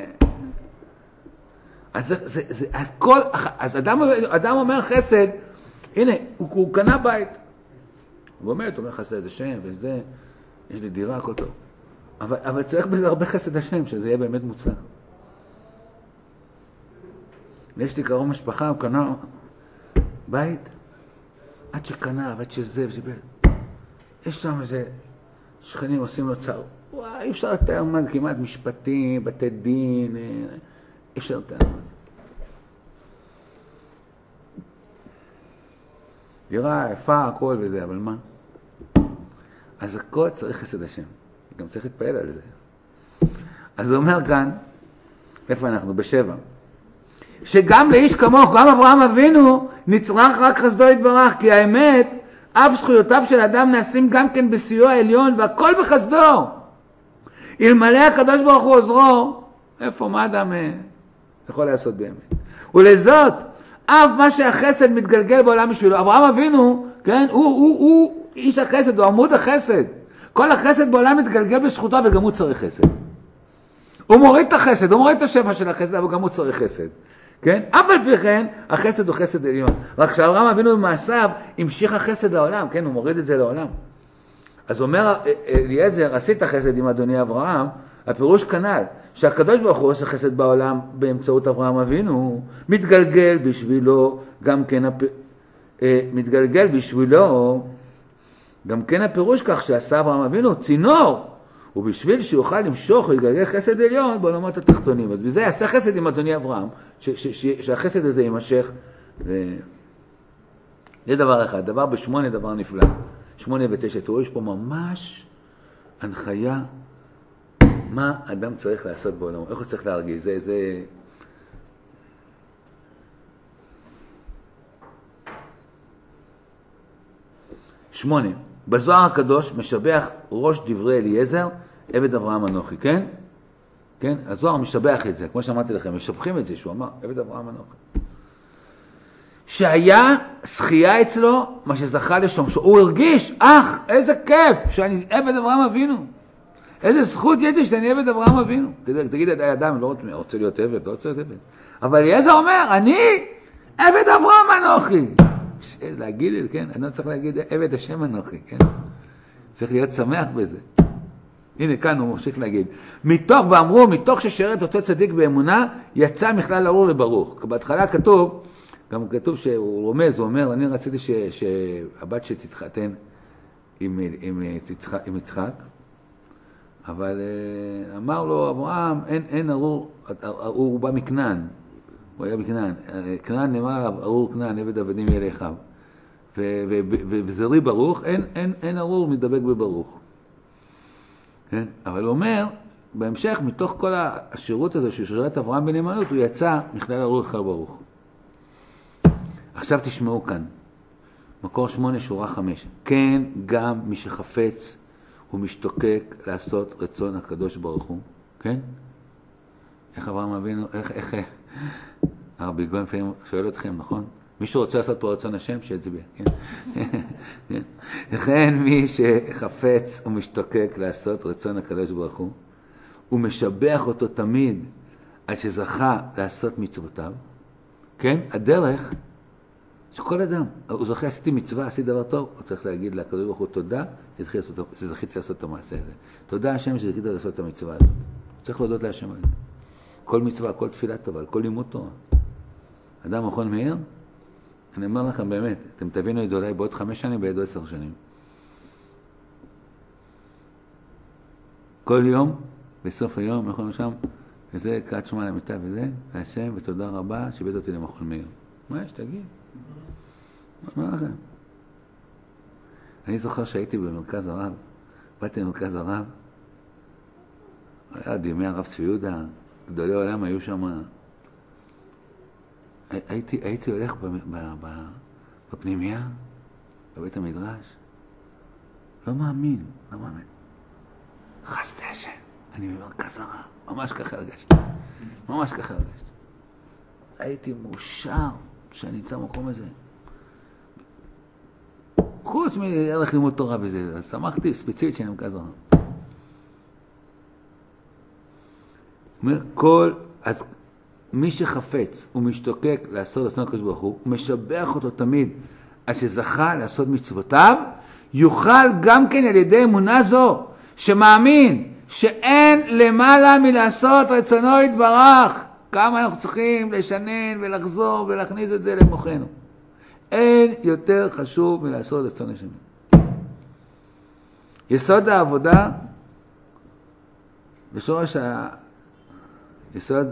Speaker 1: אז, זה, זה, זה, אז, כל, אז אדם, אדם אומר חסד, הנה, הוא, הוא קנה בית. הוא אומר, הוא אומר חסד השם וזה, יש לי דירה, הכל טוב. אבל, אבל צריך בזה הרבה חסד השם, שזה יהיה באמת מוצלח. ויש לי קרוב משפחה, הוא קנה בית, עד שקנה, עד שזה, וזה, יש שם איזה שכנים עושים לו צער. וואי, אי אפשר לתאר מה זה, כמעט משפטים, בתי דין, אי אפשר לתאר מה זה. דירה, יפה, הכל וזה, אבל מה? אז הכל צריך חסד השם. גם צריך להתפעל על זה. אז הוא אומר כאן, איפה אנחנו? בשבע. שגם לאיש כמוך, גם אברהם אבינו, נצרך רק חסדו יתברך, כי האמת, אף זכויותיו של אדם נעשים גם כן בסיוע העליון, והכל בחסדו. אלמלא הקדוש ברוך הוא עוזרו, איפה, מה אדם יכול לעשות באמת? ולזאת, אף מה שהחסד מתגלגל בעולם בשבילו. אברהם אבינו, כן, הוא, הוא, הוא איש החסד, הוא עמוד החסד. כל החסד בעולם מתגלגל בזכותו, וגם הוא צריך חסד. הוא מוריד את החסד, הוא מוריד את השפע של החסד, אבל גם הוא צריך חסד. כן? אף על פי כן, החסד הוא חסד עליון. רק שאברהם אבינו במעשיו המשיך החסד לעולם, כן? הוא מוריד את זה לעולם. אז אומר אליעזר, עשית חסד עם אדוני אברהם, הפירוש כנ"ל, שהקדוש ברוך הוא עושה חסד בעולם באמצעות אברהם אבינו, מתגלגל בשבילו, גם כן, הפ... מתגלגל בשבילו, גם כן הפירוש כך שעשה אברהם אבינו צינור, ובשביל שיוכל למשוך ולגלגל חסד עליון בעולמות התחתונים. אז בזה יעשה חסד עם אדוני אברהם, ש- ש- ש- שהחסד הזה יימשך. ו... זה דבר אחד. דבר בשמונה, דבר נפלא. שמונה ותשע. תראו, יש פה ממש הנחיה מה אדם צריך לעשות בעולמו. איך הוא צריך להרגיש? זה... זה... שמונה. בזוהר הקדוש משבח ראש דברי אליעזר, עבד אברהם אנוכי, כן? כן? הזוהר משבח את זה, כמו שאמרתי לכם, משבחים את זה, שהוא אמר, עבד אברהם אנוכי. שהיה שחייה אצלו, מה שזכה לשמשו, הוא הרגיש, אך, איזה כיף, שאני עבד אברהם אבינו. איזה זכות יש לי שאני עבד אברהם אבינו. תגיד, האדם לא רוצה להיות עבד, לא רוצה להיות עבד. אבל אליעזר אומר, אני עבד אברהם אנוכי. להגיד את זה, כן? אדם צריך להגיד, עבד השם אנוכי, כן? צריך להיות שמח בזה. הנה כאן הוא ממשיך להגיד, מתוך, ואמרו, מתוך ששרת אותו צדיק באמונה, יצא מכלל ארור לברוך. בהתחלה כתוב, גם כתוב שהוא רומז, הוא אומר, אני רציתי ש, שהבת שתתחתן עם, עם, עם יצחק, אבל אמר לו אברהם, אין, אין ארור, הוא בא מכנען, הוא היה בכנען, כנען נאמר עליו, ארור כנען, עבד עבדים יהיה לאחיו, וזרי ברוך, אין, אין, אין ארור מדבק בברוך. כן? אבל הוא אומר, בהמשך, מתוך כל השירות הזה, שהוא שירת אברהם בנאמנות, הוא יצא מכלל ארור לכלל ברוך. עכשיו תשמעו כאן, מקור שמונה, שורה חמש. כן, גם מי שחפץ ומשתוקק לעשות רצון הקדוש ברוך הוא, כן? איך אברהם אבינו, איך, איך, הרבי גאון לפעמים שואל אתכם, נכון? מישהו רוצה לעשות פה רצון השם, שיצביע, כן? לכן מי שחפץ ומשתוקק לעשות רצון הקדוש ברוך הוא, הוא משבח אותו תמיד על שזכה לעשות מצוותיו, כן? הדרך שכל אדם, הוא זוכה, עשיתי מצווה, עשיתי דבר טוב, הוא צריך להגיד לקדוש ברוך הוא תודה, שזכיתי לעשות את המעשה הזה. תודה השם שזכיתי לעשות את המצווה הזאת. צריך להודות להשם על זה. כל מצווה, כל תפילה טובה, כל לימוד תורה. אדם מכון מאיר, אני אומר לכם באמת, אתם תבינו את זה אולי בעוד חמש שנים, בעוד עשר שנים. כל יום, בסוף היום, יכולים שם, וזה קראת שמע למיטה וזה, והשם, ותודה רבה שבאת אותי למכון מאיר. מה יש? תגיד. מה אומר לכם? אני זוכר שהייתי במרכז הרב, באתי למרכז הרב, היה דימי הרב צבי יהודה, גדולי עולם היו שם, הייתי, הייתי הולך בפנימיה, בבית המדרש, לא מאמין, לא מאמין. חסתי השם, אני במרכז הרב, ממש ככה הרגשתי, ממש ככה הרגשתי. הייתי מאושר שאני נמצא במקום הזה. חוץ מערך לימוד תורה וזה, אז שמחתי ספציפית שאני במרכז הרב. אומר, כל, אז מי שחפץ ומשתוקק לעשות רצון הקדוש ברוך הוא, הוא משבח אותו תמיד, על שזכה לעשות מצוותיו, יוכל גם כן על ידי אמונה זו, שמאמין שאין למעלה מלעשות רצונו יתברך. כמה אנחנו צריכים לשנן ולחזור ולהכניס את זה למוחנו. אין יותר חשוב מלעשות רצון השם. יסוד העבודה, בשורש ה... יסוד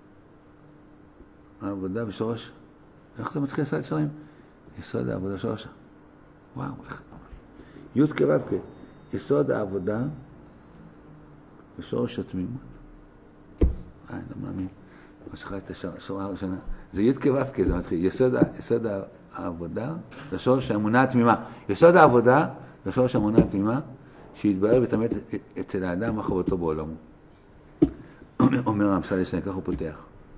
Speaker 1: העבודה בשורש, איך זה מתחיל יסוד שרים? יסוד העבודה בשורש, וואו, איך... י' כו' כ', יסוד העבודה בשורש התמימות. אה, לא מאמין. מה שחרר את השורה הראשונה. זה י' כו' כ', זה מתחיל. יסוד, יסוד העבודה בשורש האמונה התמימה. יסוד העבודה בשורש האמונה התמימה, שיתברר ותמת אצל האדם מה חובתו בעולמו. אומר המסעד ישנה, כך הוא פותח.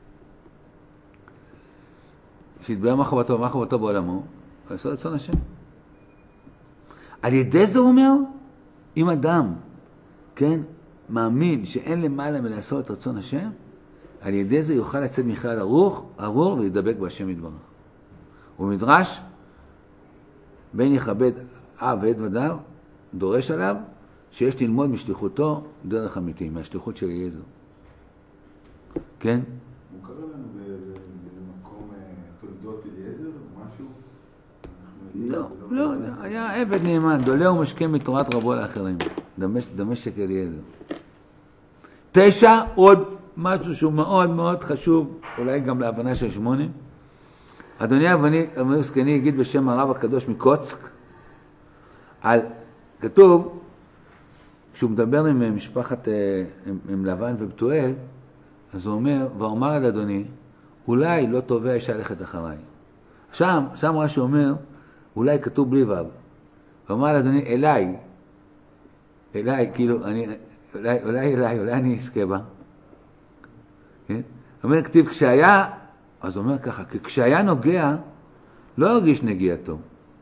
Speaker 1: שיתברר מה חובתו, מה חובתו בעולמו, לעשות רצון השם. על ידי זה הוא אומר, אם אדם, כן, מאמין שאין למעלה מלעשות את רצון השם, על ידי זה יוכל לצאת מכלל ארוך, ארור ולהידבק בהשם יתברך. הוא מדרש, בין יכבד אב ועד ודר, דורש עליו, שיש ללמוד משליחותו דרך אמיתי, מהשליחות של אליעזר. כן?
Speaker 3: הוא קרא לנו במקום תולדות אליעזר או משהו?
Speaker 1: לא, לא, היה עבד נאמן, דולה ומשקה מתורת רבו לאחרים, דמשק אליעזר. תשע, עוד משהו שהוא מאוד מאוד חשוב, אולי גם להבנה של שמונה. אדוני אבני סקני יגיד בשם הרב הקדוש מקוצק, על, כתוב, כשהוא מדבר עם משפחת, עם, עם לבן ובתואל, אז הוא אומר, ואומר אל אדוני, אולי לא תובע אישה ללכת אחריי. שם, שם רש"י אומר, אולי כתוב בלי וו. ואומר אל אדוני, אליי, אליי, כאילו, אני, אולי, אולי אליי, אולי אני אזכה בה. כן? הוא אומר, כתיב, כשהיה, אז הוא אומר ככה, כי כשהיה נוגע, לא הרגיש נגיעתו.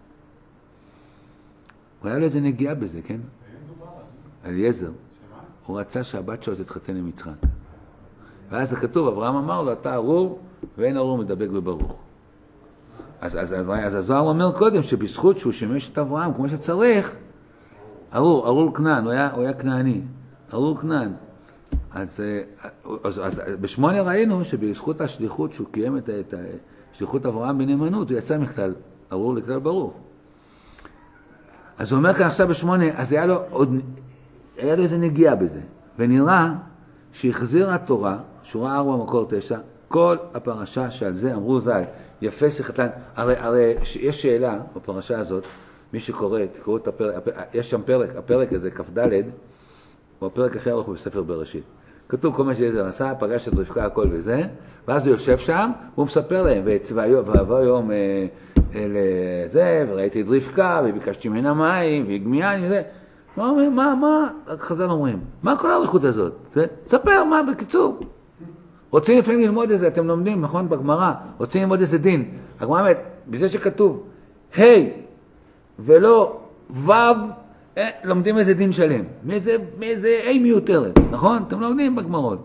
Speaker 1: הוא היה לו איזה נגיעה בזה, כן? אליעזר. הוא רצה שהבת שלו תתחתן עם יצחק. ואז זה כתוב, אברהם אמר לו, אתה ארור, ואין ארור מדבק בברוך. אז, אז, אז, אז הזוהר אומר קודם, שבזכות שהוא שימש את אברהם, כמו שצריך, ארור, ארור כנען, הוא היה, הוא היה כנעני, ארור כנען. אז, אז, אז בשמונה ראינו שבזכות השליחות שהוא קיים את, את שליחות אברהם בנאמנות, הוא יצא מכלל ארור לכלל ברוך. אז הוא אומר כאן עכשיו בשמונה, אז היה לו עוד, היה לו איזה נגיעה בזה, ונראה שהחזיר התורה, שורה ארבע מקור תשע, כל הפרשה שעל זה אמרו ז"ל, יפה שיחתן, הרי, הרי יש שאלה בפרשה הזאת, מי שקורא, תקראו את הפרק, יש שם פרק, הפרק הזה, כף ד', הוא הפרק הכי ארוך בספר בראשית. כתוב כל מה שאליעזר עשה, פגש את רבקה הכל וזה, ואז הוא יושב שם, והוא מספר להם, ועבר יום לזה, וראיתי את רבקה, וביקשתי ממנה מים, והגמיאני וזה. מה אומרים? מה, מה, חז"ל אומרים? מה כל האריכות הזאת? ספר, מה, בקיצור. רוצים לפעמים ללמוד איזה, אתם לומדים, נכון, בגמרא, רוצים ללמוד איזה דין. הגמרא אומרת, בזה שכתוב, היי, ולא וו, אה, לומדים איזה דין שלם. מאיזה, מאיזה איי מיותרת, נכון? אתם לומדים בגמרות.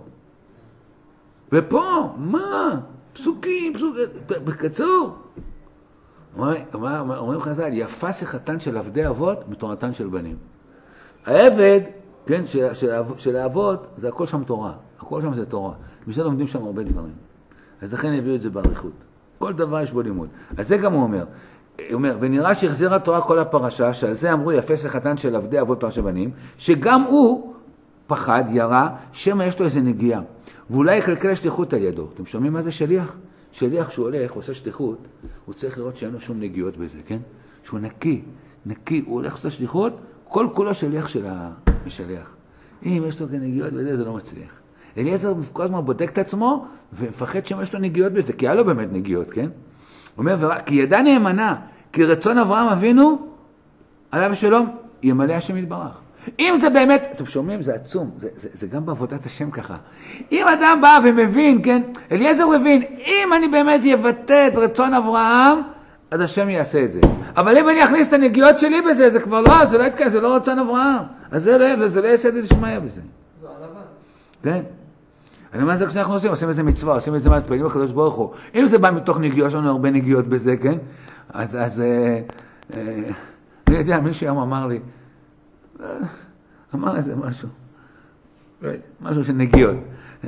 Speaker 1: ופה, מה? פסוקים, פסוקים, בקצור. אומרים, אומרים חז"ל, יפה שיחתן של עבדי אבות מתורתן של בנים. העבד, כן, של, של, של האבות, זה הכל שם תורה. הכל שם זה תורה. בשביל לומדים שם הרבה דברים. אז לכן הביאו את זה בעריכות. כל דבר יש בו לימוד. אז זה גם הוא אומר. הוא אומר, ונראה שהחזירה תורה כל הפרשה, שעל זה אמרו יפה שיחתן של עבדי אבות תורה של בנים, שגם הוא פחד, ירא, שמא יש לו איזה נגיעה. ואולי יקלקל השליחות על ידו. אתם שומעים מה זה שליח? שליח שהוא הולך, הוא עושה שליחות, הוא צריך לראות שאין לו שום נגיעות בזה, כן? שהוא נקי, נקי, הוא הולך לעשות שליחות, כל כולו שליח של המשליח. אם יש לו נגיעות בזה, זה לא מצליח. אליעזר כל הזמן בודק את עצמו, ומפחד שיש לו נגיעות בזה, כי היה לו באמת נגיעות, כן? הוא אומר, כי ידע נאמנה, כי רצון אברהם אבינו, עליו השלום, ימלא השם יתברך. אם זה באמת, אתם שומעים, זה עצום, זה, זה, זה גם בעבודת השם ככה. אם אדם בא ומבין, כן, אליעזר מבין, אם אני באמת יבטא את רצון אברהם, אז השם יעשה את זה. אבל אם אני אכניס את הנגיעות שלי בזה, זה כבר לא, זה לא יתקן, זה לא רצון אברהם. אז זה לא, זה לא יעשה את לשמיה בזה.
Speaker 4: זה עלבה.
Speaker 1: כן. אני אומר את זה כשאנחנו עושים, עושים איזה מצווה, עושים איזה מתפעלים הקדוש ברוך הוא. אם זה בא מתוך נגיעות, יש לנו הרבה נגיעות בזה, כן? אז, אז, אה, אה, אני יודע, מישהו היום אמר לי, אה, אמר איזה משהו, משהו של נגיעות.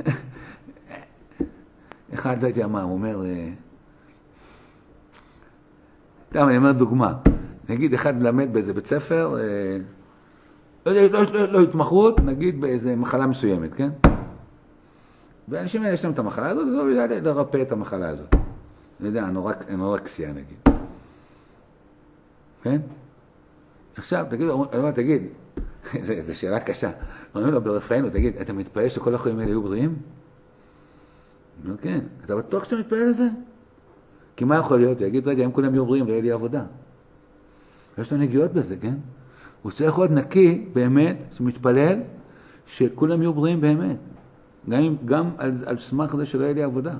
Speaker 1: אחד, לא הייתי אמר, הוא אומר, טוב, אני אומר דוגמה, נגיד אחד מלמד באיזה בית ספר, לא, לא, לא, לא התמחות, נגיד באיזה מחלה מסוימת, כן? ואנשים האלה יש להם את המחלה הזאת, אז הוא יודע לרפא את המחלה הזאת. אני יודע, אנורקסיה נגיד. כן? עכשיו, תגיד, אומר, תגיד, זו שאלה קשה. אומרים לו ברפאנו, תגיד, אתה מתפעל שכל החולים האלה יהיו בריאים? לא, כן. אתה בטוח שאתה מתפעל לזה? כי מה יכול להיות? הוא יגיד, רגע, אם כולם יהיו בריאים, לא יהיה לי עבודה. יש לו נגיעות בזה, כן? הוא צריך להיות נקי, באמת, שמתפלל, שכולם יהיו בריאים באמת. גם, גם על, על סמך זה שלא יהיה לי עבודה.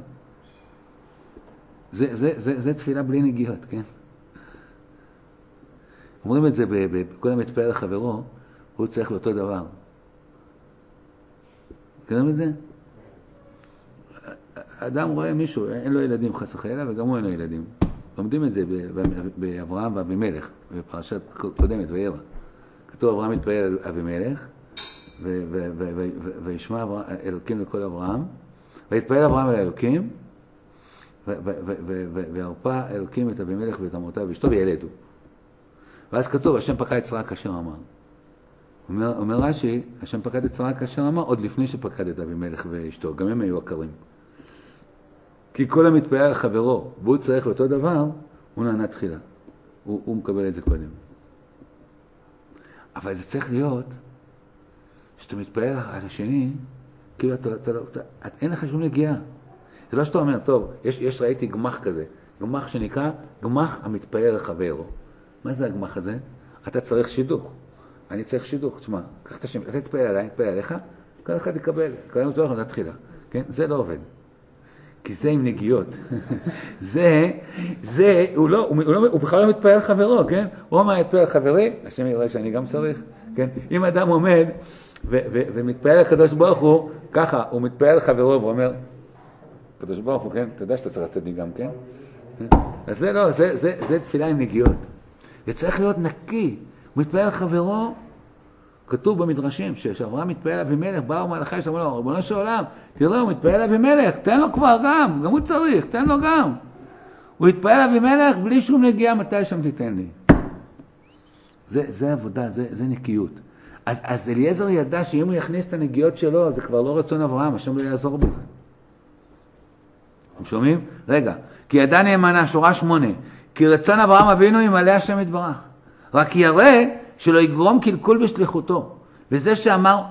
Speaker 1: זה, זה, זה, זה תפילה בלי נגיעות, כן? אומרים את זה, בכל המתפעל לחברו, הוא צריך לאותו דבר. קוראים את זה? אדם רואה מישהו, אין לו ילדים חס וחלילה, וגם הוא אין לו ילדים. לומדים את זה באברהם ואבימלך, בפרשת קודמת, וירא. כתוב אברהם מתפעל על אבימלך, וישמע אלוקים לכל אברהם, ויתפעל אברהם על האלוקים, והרפא אלוקים את אבימלך ואת אמותיו ואשתו וילדו. ואז כתוב, השם פקד את שרה כאשר אמר. אומר, אומר רש"י, השם פקד את שרה כאשר אמר, עוד לפני שפקד את אבימלך ואשתו, גם הם היו עקרים. כי כל המתפעל על חברו, והוא צריך לאותו דבר, הוא נענה תחילה. הוא, הוא מקבל את זה קודם. אבל זה צריך להיות, שאתה מתפעל על השני, כאילו אתה, אתה, אתה, אתה, אין לך שום נגיעה. זה לא שאתה אומר, טוב, יש, יש ראיתי גמח כזה, גמח שנקרא גמח המתפעל על חברו. מה זה הגמח הזה? אתה צריך שידוך. אני צריך שידוך. תשמע, קח את השם, אתה תתפעל עליי, תתפעל עליך, כל אחד יקבל, כל אחד תתפעל תחילה. כן? זה לא עובד. כי זה עם נגיעות. זה, זה, הוא לא, הוא, לא, הוא בכלל לא מתפעל על חברו, כן? הוא אומר, מתפעל על חברי, השם יראה שאני גם צריך, כן? אם אדם עומד ו, ו, ומתפעל על הקדוש ברוך הוא, ככה, הוא מתפעל על חברו ואומר, הקדוש ברוך הוא, כן? אתה יודע שאתה צריך לתת לי גם, כן? אז זה לא, זה, זה, זה תפילה עם נגיעות. זה צריך להיות נקי. הוא מתפעל על חברו, כתוב במדרשים, שאברהם מתפעל על אבימלך, באו מלאכי שאמרו לו, ריבונו של עולם, תראה, הוא מתפעל על אבימלך, תן לו כבר גם, גם הוא צריך, תן לו גם. הוא מתפעל על אבימלך בלי שום נגיעה, מתי שם תיתן לי. זה, זה עבודה, זה, זה נקיות. אז, אז אליעזר ידע שאם הוא יכניס את הנגיעות שלו, זה כבר לא רצון אברהם, השם לא יעזור בזה. אתם שומעים? רגע, כי ידע נאמנה, שורה שמונה, כי רצון אברהם אבינו ימלא השם יתברך. רק יראה שלא יגרום קלקול בשליחותו. וזה שאמר,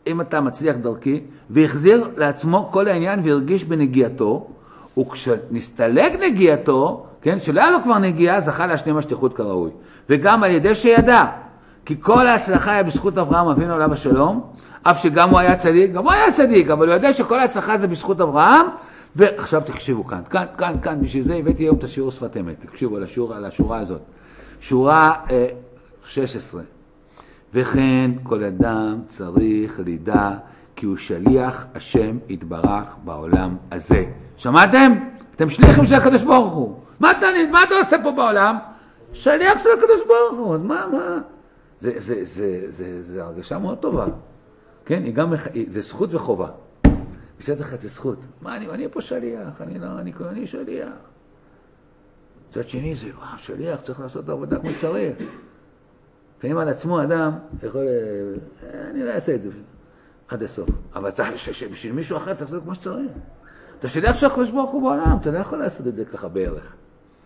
Speaker 1: אם אתה מצליח דרכי, והחזיר לעצמו כל העניין והרגיש בנגיעתו, וכשנסתלק נגיעתו, כן, שלא היה לו כבר נגיעה, זכה להשלים השליחות כראוי. וגם על ידי שידע, כי כל ההצלחה היה בזכות אברהם אבינו עליו השלום, אף שגם הוא היה צדיק, גם הוא היה צדיק, אבל הוא יודע שכל ההצלחה זה בזכות אברהם, ועכשיו תקשיבו כאן, כאן, כאן, כאן, בשביל זה הבאתי היום את השיעור שפת אמת, תקשיבו על, השיעור, על השורה הזאת. שורה אה, שש עשרה. וכן כל אדם צריך לידע כי הוא שליח השם יתברך בעולם הזה. שמעתם? אתם שליחים של הקדוש ברוך הוא. מה אתה, מה אתה עושה פה בעולם? שליח של הקדוש ברוך הוא. אז מה, מה? זה, זה, זה, זה, זה הרגשה מאוד טובה. כן? היא גם, זה זכות וחובה. בסדר לך, זה זכות. מה, אני, אני פה שליח, אני לא, אני, אני שליח. מצד שני זה, וואו, שליח, צריך לעשות את העבודה כמו שצריך. לפעמים על עצמו אדם יכול, אני לא אעשה את זה עד הסוף. אבל בשביל מישהו אחר צריך לעשות כמו שצריך. אתה שליח של הקדוש ברוך הוא בעולם, אתה לא יכול לעשות את זה ככה בערך.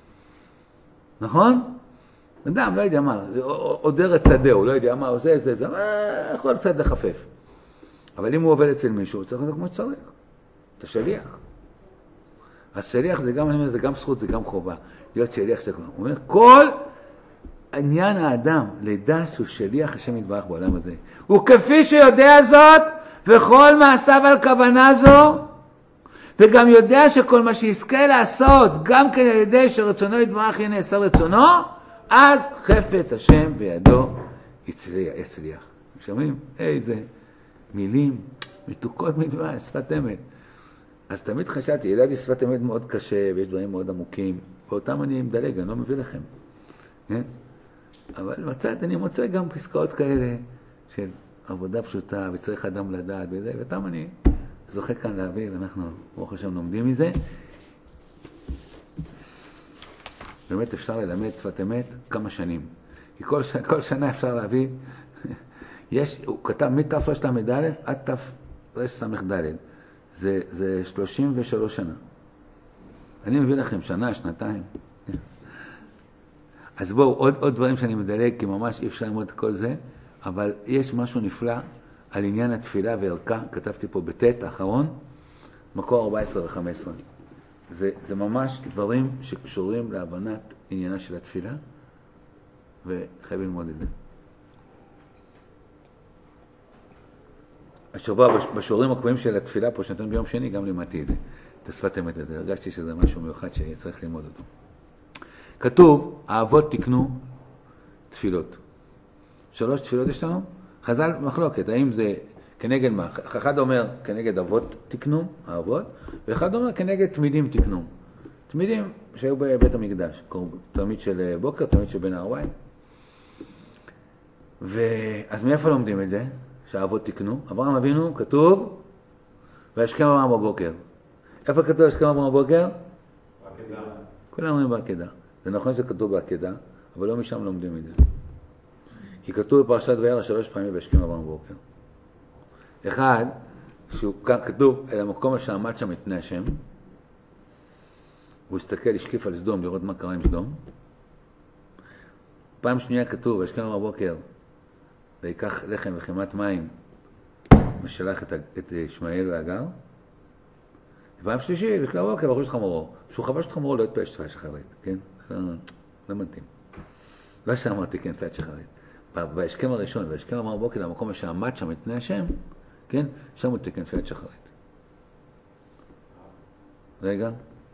Speaker 1: נכון? אדם לא יודע מה, עודר את שדהו, לא יודע מה, עושה זה, זה, יכול קצת לחפף. אבל אם הוא עובד אצל מישהו, הוא צריך לעשות כמו שצריך. אתה שליח. אז שליח זה גם, זה גם זכות, זה גם חובה. להיות שליח זה כבר. הוא אומר, כל עניין האדם לדע שהוא שליח השם יתברך בעולם הזה. וכפי שיודע זאת, וכל מעשיו על כוונה זו, וגם יודע שכל מה שיזכה לעשות, גם כן על ידי שרצונו יתברך יהיה נעשה רצונו, אז חפץ השם בידו יצליח. יצליח. שומעים? איזה מילים מתוקות מדבר, שפת אמת. אז תמיד חשבתי, ידעתי שפת אמת מאוד קשה, ויש דברים מאוד עמוקים, ואותם אני מדלג, אני לא מביא לכם. כן? אבל מצאת, אני מוצא גם פסקאות כאלה של עבודה פשוטה, וצריך אדם לדעת וזה, ואותם אני זוכה כאן להביא, ואנחנו, ברוך השם, לומדים מזה. באמת אפשר ללמד שפת אמת כמה שנים. כי כל, כל שנה אפשר להביא, יש, הוא כתב מתר"ש א' עד תרס"ד. זה, זה שלושים ושלוש שנה. אני מביא לכם שנה, שנתיים. אז בואו, עוד, עוד דברים שאני מדלג, כי ממש אי אפשר ללמוד את כל זה, אבל יש משהו נפלא על עניין התפילה וערכה, כתבתי פה בט' האחרון, מקור ארבע עשרה ו-חמש עשרה. זה, זה ממש דברים שקשורים להבנת עניינה של התפילה, וחייב ללמוד את זה. השבוע, בשיעורים הקבועים של התפילה פה, שנתון ביום שני, גם לימדתי את זה, את השפת אמת הזה. הרגשתי שזה משהו מיוחד שצריך ללמוד אותו. כתוב, האבות תקנו תפילות. שלוש תפילות יש לנו? חז"ל מחלוקת, האם זה כנגד מה? אחד אומר כנגד אבות תקנו, האבות, ואחד אומר כנגד תמידים תקנו. תמידים שהיו בבית המקדש, תלמיד של בוקר, תלמיד של בן הערביים. אז מאיפה לומדים את זה? שהאבות תקנו. אברהם אבינו כתוב, וישכם אברהם בבוקר. איפה כתוב וישכם אברהם בבוקר?
Speaker 2: בעקדה.
Speaker 1: כולם אומרים בעקדה. זה נכון שזה כתוב בעקדה, אבל לא משם לומדים את זה. כי כתוב בפרשת וירא שלוש פעמים וישכם אברהם בבוקר. אחד, שהוא כתוב אל המקום אשר עמד שם מפני השם, והוא הסתכל, השקיף על סדום, לראות מה קרה עם סדום. פעם שנייה כתוב, וישכם אברהם בבוקר, ויקח לחם וחימת מים, ושלח את, את ישמעאל והגר. ופעם שלישי, וישכם בבוקר, וחוש חמורו. שהוא חבש את חמורו, לא התפעל שתפעל שחרית, כן? לא, לא מתאים. לא שאמרתי, כן, תפעל שחרית. והשכם הראשון, והשכם אברהם בבוקר, למקום שעמד שם מפני השם, כן? שם הוא תקן תפילת שחרית. רגע.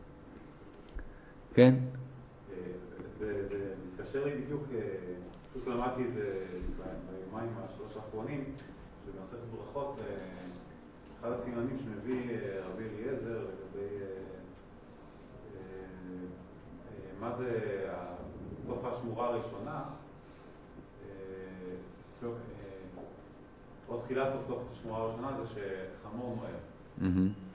Speaker 1: כן?
Speaker 2: זה מתקשר לי בדיוק, פשוט למדתי את זה ביומיים השלוש האחרונים, במסכת ברכות, אחד הסימנים שמביא רבי אליעזר לגבי מה זה סוף השמורה הראשונה, או תחילת או סוף השמורה הראשונה זה שחמור נוער.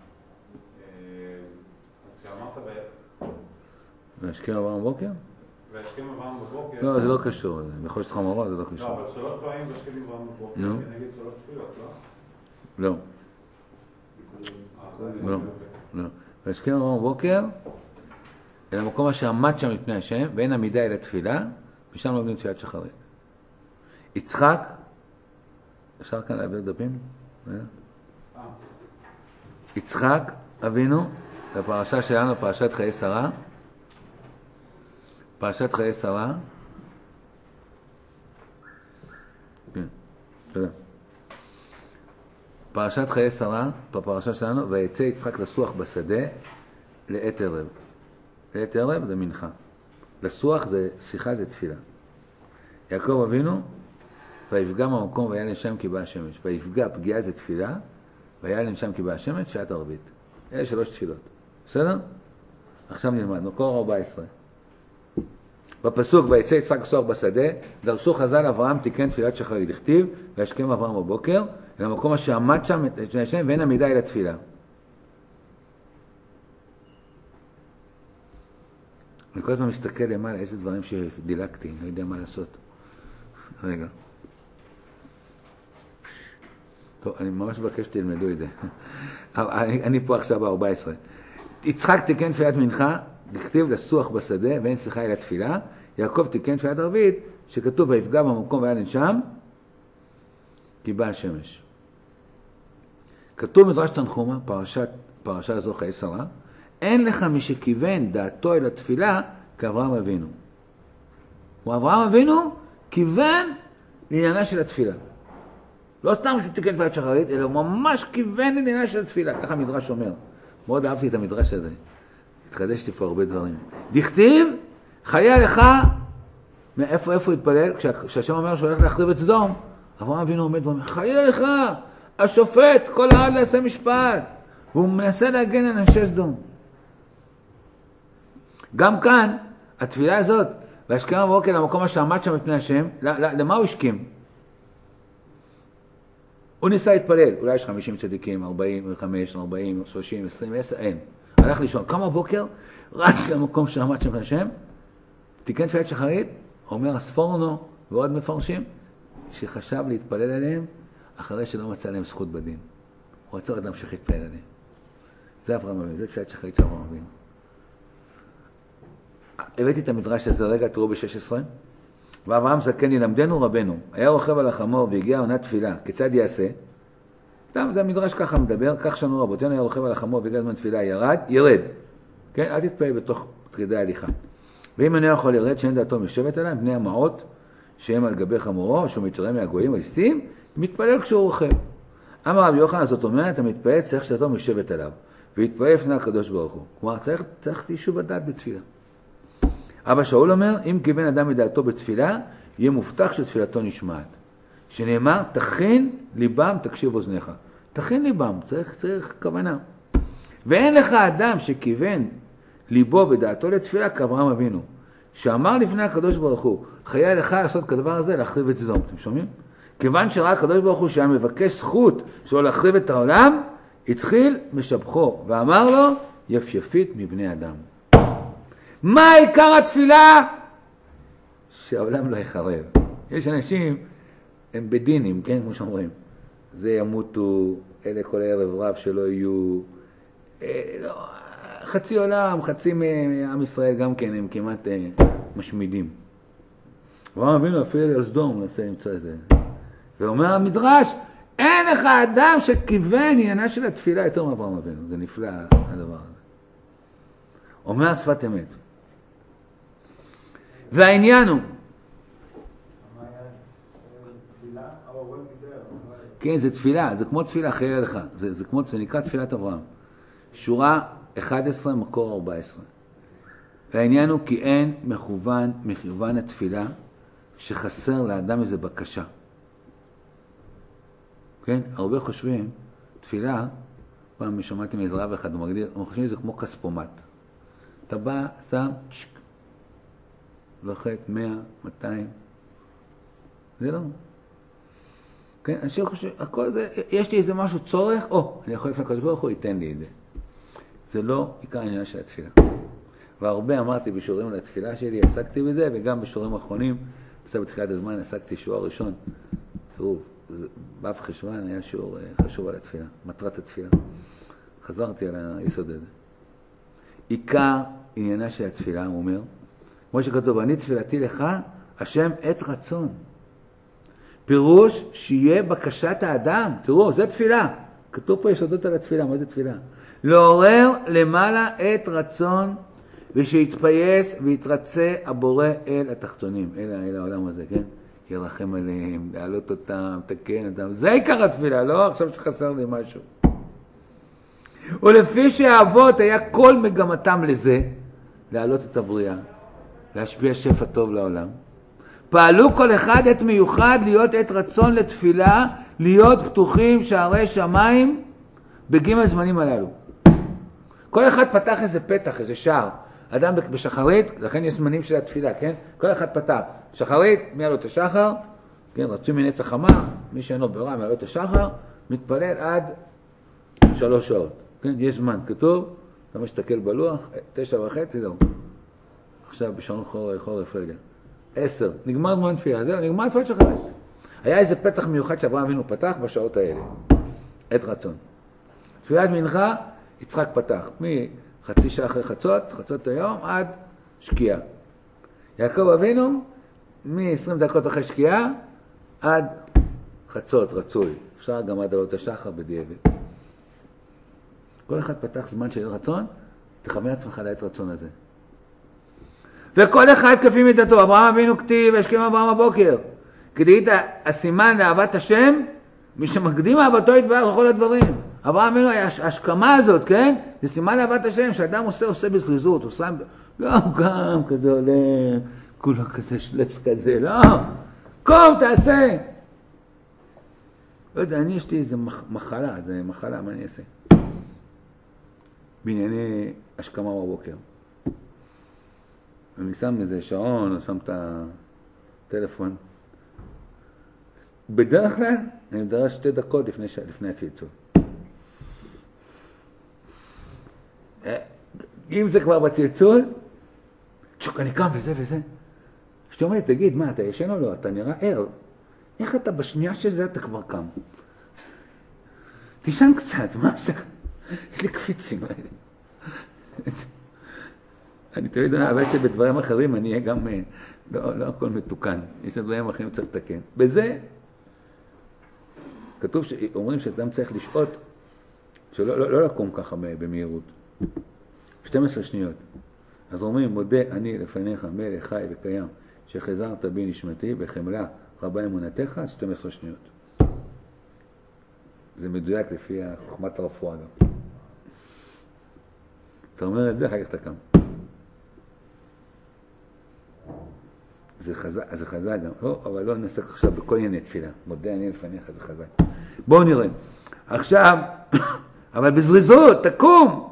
Speaker 2: אז כשאמרת ב...
Speaker 1: והשכם אברהם בבוקר?
Speaker 2: והשכם אברהם בבוקר...
Speaker 1: לא, זה לא קשור, בכל שת חמורו זה לא קשור.
Speaker 2: לא, אבל שלוש פעמים והשכם אברהם בבוקר, כנגד שלוש תפילות,
Speaker 1: לא? לא. לא, לא. והשכם אברהם בבוקר, אל המקום אשר עמד שם מפני השם, ואין עמידה אל התפילה, ושם לומדים תפילת שחרית. יצחק, אפשר כאן להעביר דפים? יצחק אבינו, בפרשה שלנו, פרשת חיי שרה, פרשת חיי שרה, כן, תודה. פרשת חיי שרה, בפרשה שלנו, ויצא יצחק לסוח בשדה לעת ערב. לעת ערב זה מנחה. לסוח זה שיחה, זה תפילה. יעקב אבינו, ויפגע במקום והיה לשם כי בא השמש. ויפגע, פגיעה זה תפילה, והיה לשם כי בא השמש, תפילת ערבית. אלה שלוש תפילות. בסדר? עכשיו נלמד, מקור ארבע עשרה. בפסוק, ויצא יצחק לסוח בשדה, דרשו חז"ל אברהם תיקן תפילת שחרית, דכתיב, וישכם אברהם בבוקר, אל המקום אשר עמד שם את השם, ואין עמידה אל התפילה. אני כל הזמן מסתכל למעלה איזה דברים שדילגתי, לא יודע מה לעשות. רגע. טוב, אני ממש מבקש שתלמדו את זה. אני, אני פה עכשיו ב-ארבע עשרה. יצחק תיקן תפילת מנחה, דכתיב לסוח בשדה, ואין שיחה אל התפילה. יעקב תיקן תפילת ערבית, שכתוב ויפגע במקום והיה לנשם, כי בא השמש. כתוב מדרש תנחומה, פרשת, פרשה זו חיי שרה, אין לך מי שכיוון דעתו אל התפילה כאברהם אבינו. הוא אברהם אבינו כיוון לעניינה של התפילה. לא סתם שהוא תיקן תפילת שחרית, אלא ממש כיוון לעניינה של התפילה. ככה המדרש אומר. מאוד אהבתי את המדרש הזה. התחדשתי פה הרבה דברים. דכתיב, חיה לך, מאיפה איפה התפלל? כשהשם אומר שהוא הולך להחריב את סדום, אברהם אבינו עומד ואומר, חיה לך, השופט, כל העד לעשה משפט. והוא מנסה להגן על אנשי סדום. גם כאן, התפילה הזאת, והשכם בבוקר למקום אשר עמד שם מפני השם, למה הוא השכים? הוא ניסה להתפלל, אולי יש חמישים צדיקים, ארבעים וחמש, ארבעים, שלושים, עשרים, עשר, אין. הלך לישון, כמה בוקר, רץ למקום שעמד שם מפני השם, תיקן תפילת שחרית, אומר הספורנו ועוד מפרשים, שחשב להתפלל עליהם, אחרי שלא מצא להם זכות בדין. הוא רצה עוד להמשיך להתפלל עליהם. זה אברהם אבינו, זה תפילת שחרית של אברהם אבינו. הבאתי את המדרש הזה רגע, תראו ב-שש עשרה. ואברהם זקן ילמדנו רבנו, היה רוכב על החמור והגיע עונת תפילה, כיצד יעשה? תם, זה המדרש ככה מדבר, כך שנו רבותינו, היה רוכב על החמור והגיע עונת תפילה, ירד, ירד. כן, אל תתפלל בתוך תרידי ההליכה. ואם אני יכול לרד, שאין דעתו משבת עליהם, בני המעות, שהם על גבי חמורו, שהוא מתראה מהגויים הליסטים, מתפלל כשהוא רוכב. אמר רבי יוחנן, זאת אומרת, המתפלל צריך שדעתו משבת עליו, והתפלל לפני הקדוש ברוך הוא. כלומר, צריך, צריך יישוב הדעת בתפילה. אבא שאול אומר, אם כיוון אדם מדעתו בתפילה, יהיה מובטח שתפילתו נשמעת. שנאמר, תכין ליבם, תקשיב אוזניך. תכין ליבם, צריך, צריך כוונה. ואין לך אדם שכיוון ליבו ודעתו לתפילה כאברהם אבינו, שאמר לפני הקדוש ברוך הוא, חיה לך לעשות כדבר הזה, להחריב את סדום. אתם שומעים? כיוון שראה הקדוש ברוך הוא שהיה מבקש זכות שלו להחריב את העולם, התחיל משבחו ואמר לו, יפייפית מבני אדם. מה עיקר התפילה? שהעולם לא יחרב. יש אנשים, הם בדינים, כן, כמו שאומרים. זה ימותו, אלה כל הערב רב שלא יהיו, אה, לא, חצי עולם, חצי מעם ישראל גם כן, הם כמעט אה, משמידים. אברהם אבינו אפילו על סדום, נעשה למצוא את זה. ואומר המדרש, אין לך אדם שכיוון עניינה של התפילה יותר מאברהם אבינו. זה נפלא הדבר הזה. אומר שפת אמת. והעניין הוא, כן, זה תפילה, זה כמו תפילה חיה לך, זה, זה, כמו, זה נקרא תפילת אברהם. שורה אחת עשרה, מקור ארבע עשרה. והעניין הוא כי אין מכוון, מכוון התפילה, שחסר לאדם איזה בקשה. כן, הרבה חושבים, תפילה, פעם שמעתי מעזרא אחד, הוא מגדיר, הם חושבים שזה כמו כספומט. אתה בא, שם, צ'ק, לוחת, מאה, מאתיים, זה לא. כן, אנשים חושבים, הכל זה, יש לי איזה משהו צורך, או, אני יכול לפני הקדוש ברוך הוא, ייתן לי את זה. זה לא עיקר העניין של התפילה. והרבה אמרתי בשיעורים על התפילה שלי, עסקתי בזה, וגם בשיעורים האחרונים, בסדר בתחילת הזמן, עסקתי שיעור הראשון. תראו, באב חשוון היה שיעור חשוב על התפילה, מטרת התפילה. חזרתי על היסוד הזה. עיקר עניינה של התפילה, הוא אומר, כמו שכתוב, אני תפילתי לך, השם את רצון. פירוש שיהיה בקשת האדם. תראו, זה תפילה. כתוב פה יסודות על התפילה, מה זה תפילה? לעורר למעלה את רצון ושיתפייס ויתרצה הבורא אל התחתונים, אל, אל העולם הזה, כן? ירחם עליהם, להעלות אותם, תקן אותם. זה עיקר התפילה, לא עכשיו שחסר לי משהו. ולפי שהאבות היה כל מגמתם לזה, להעלות את הבריאה, להשפיע שפע טוב לעולם, פעלו כל אחד את מיוחד להיות את רצון לתפילה, להיות פתוחים שערי שמיים בג' הזמנים הללו. כל אחד פתח איזה פתח, איזה שער. אדם בשחרית, לכן יש זמנים של התפילה, כן? כל אחד פתח. שחרית, מי עלות השחר? כן, רצו מנצח חמה, מי שאינו ברע, מי עלות השחר, מתפלל עד שלוש שעות. כן, יש זמן, כתוב, אתה מסתכל בלוח, תשע וחצי, זהו. עכשיו בשעון חורף, חורף רגע. עשר, נגמר זמן תפילה, זהו, נגמר תפילת שחרית. היה איזה פתח מיוחד שאברהם אבינו פתח בשעות האלה. עת רצון. תפילת מנחה, יצחק פתח. מחצי שעה אחרי חצות, חצות היום, עד שקיעה. יעקב אבינו, מ-עשרים דקות אחרי שקיעה, עד חצות, רצוי. אפשר גם עד עלות השחר בדיעבד. כל אחד פתח זמן של רצון, תכוון עצמך לעת רצון הזה. וכל אחד כפי מידתו, אברהם אבינו כתיב, השכם אברהם הבוקר. כדאית הסימן לאהבת השם, מי שמקדים אהבתו יתברך לכל הדברים. אברהם אבינו, ההשכמה הזאת, כן? זה סימן לאהבת השם, שאדם עושה, עושה בזריזות, עושה, לא, גם כזה עולה, כולו כזה שלפס כזה, לא, קום, תעשה. לא יודע, אני יש לי איזה מחלה, זה מחלה, מה אני אעשה? בענייני השכמה בבוקר. אני שם איזה שעון, או שם את הטלפון. בדרך כלל, אני מדרש שתי דקות לפני, לפני הצלצול. אם זה כבר בצלצול, צ'וק, אני קם וזה וזה. כשאתה אומר לי, תגיד, מה, אתה ישן או לא? אתה נראה ער. איך אתה בשנייה שזה אתה כבר קם? תישן קצת, מה שאתה... יש לי קפיצים האלה. אני תמיד אומר, אבל שבדברים אחרים אני אהיה גם, לא, לא הכל מתוקן. יש דברים אחרים צריך לתקן. בזה, כתוב שאומרים שאדם צריך לשעות, שלא לא, לא לקום ככה במהירות. שתים עשרה שניות. אז אומרים, מודה אני לפניך, מלך חי וקיים, שחזרת בי נשמתי, בחמלה רבה אמונתך, שתים עשרה שניות. זה מדויק לפי חוכמת הרפואה גם. אתה אומר את זה, אחר כך אתה קם. זה חזק, זה חזק גם. לא, אבל לא נעסק עכשיו בכל ענייני תפילה. מודה אני לפניך, זה חזק. בואו נראה. עכשיו, אבל בזריזות, תקום.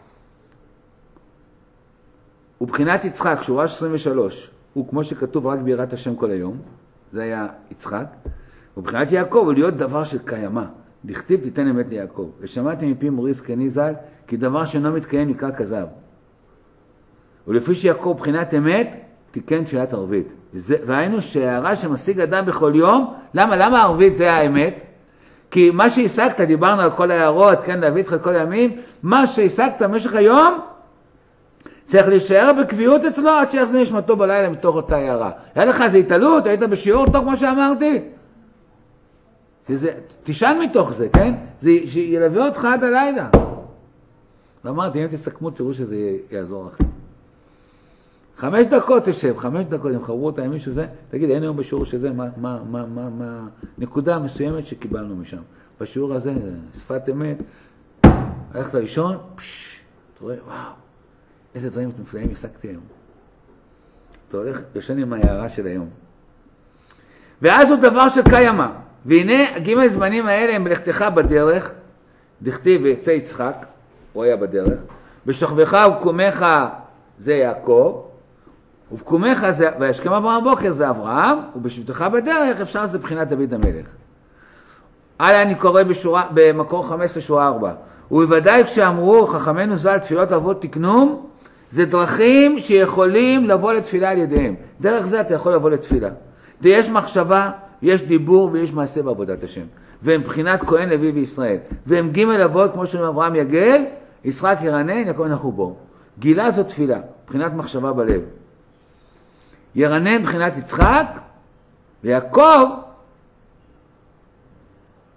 Speaker 1: ובחינת יצחק, שורה עשרים ושלוש, הוא כמו שכתוב רק ביראת השם כל היום, זה היה יצחק. ובחינת יעקב הוא להיות דבר של קיימה. דכתיב תיתן אמת ליעקב. ושמעתי מפי מורי זקני ז"ל, כי דבר שאינו מתקיים נקרא כזב. ולפי שיעקב בחינת אמת, תיקן תפילת ערבית. והיינו שהערה שמשיג אדם בכל יום, למה? למה ערבית זה האמת? כי מה שהשגת, דיברנו על כל הערות, כן, להביא איתך כל הימים, מה שהשגת במשך היום, צריך להישאר בקביעות אצלו, עד שיחזיר נשמתו בלילה מתוך אותה הערה. היה לך איזו התעלות, היית בשיעור טוב כמו שאמרתי. שזה, תישן מתוך זה, כן? זה ילווה אותך עד הלילה. ואמרתי, אם תסכמו, תראו שזה יעזור לכם. חמש דקות תשב, חמש דקות, אם חברו אותה עם מישהו זה, תגיד, אין היום בשיעור שזה, מה, מה, מה, מה, מה, נקודה מסוימת שקיבלנו משם. בשיעור הזה, שפת אמת, הלכת לישון, פשש, אתה רואה, וואו, איזה דברים נפלאים השגתי היום. אתה הולך, ישן עם ההערה של היום. ואז הוא דבר של קיימה. והנה, גימל הזמנים האלה הם בלכתך בדרך, דכתיב ויצא יצחק, הוא היה בדרך, בשוכבך ובקומך זה יעקב, ובקומך זה, וישכם אברהם בוקר זה אברהם, ובשבתך בדרך אפשר זה בחינת דוד המלך. הלאה אני קורא בשורה, במקור חמש עשרה שורה ארבע. ובוודאי כשאמרו חכמינו ז"ל תפילות אבות תקנום, זה דרכים שיכולים לבוא לתפילה על ידיהם. דרך זה אתה יכול לבוא לתפילה. יש מחשבה, יש דיבור ויש מעשה בעבודת השם. והם בחינת כהן לוי וישראל. והם ג' אבות כמו שאומר אברהם יגל, יצחק ירנן, יעקב נחו בו. גילה זו תפילה, בחינת מחשבה בלב. ירנן בחינת יצחק, ויעקב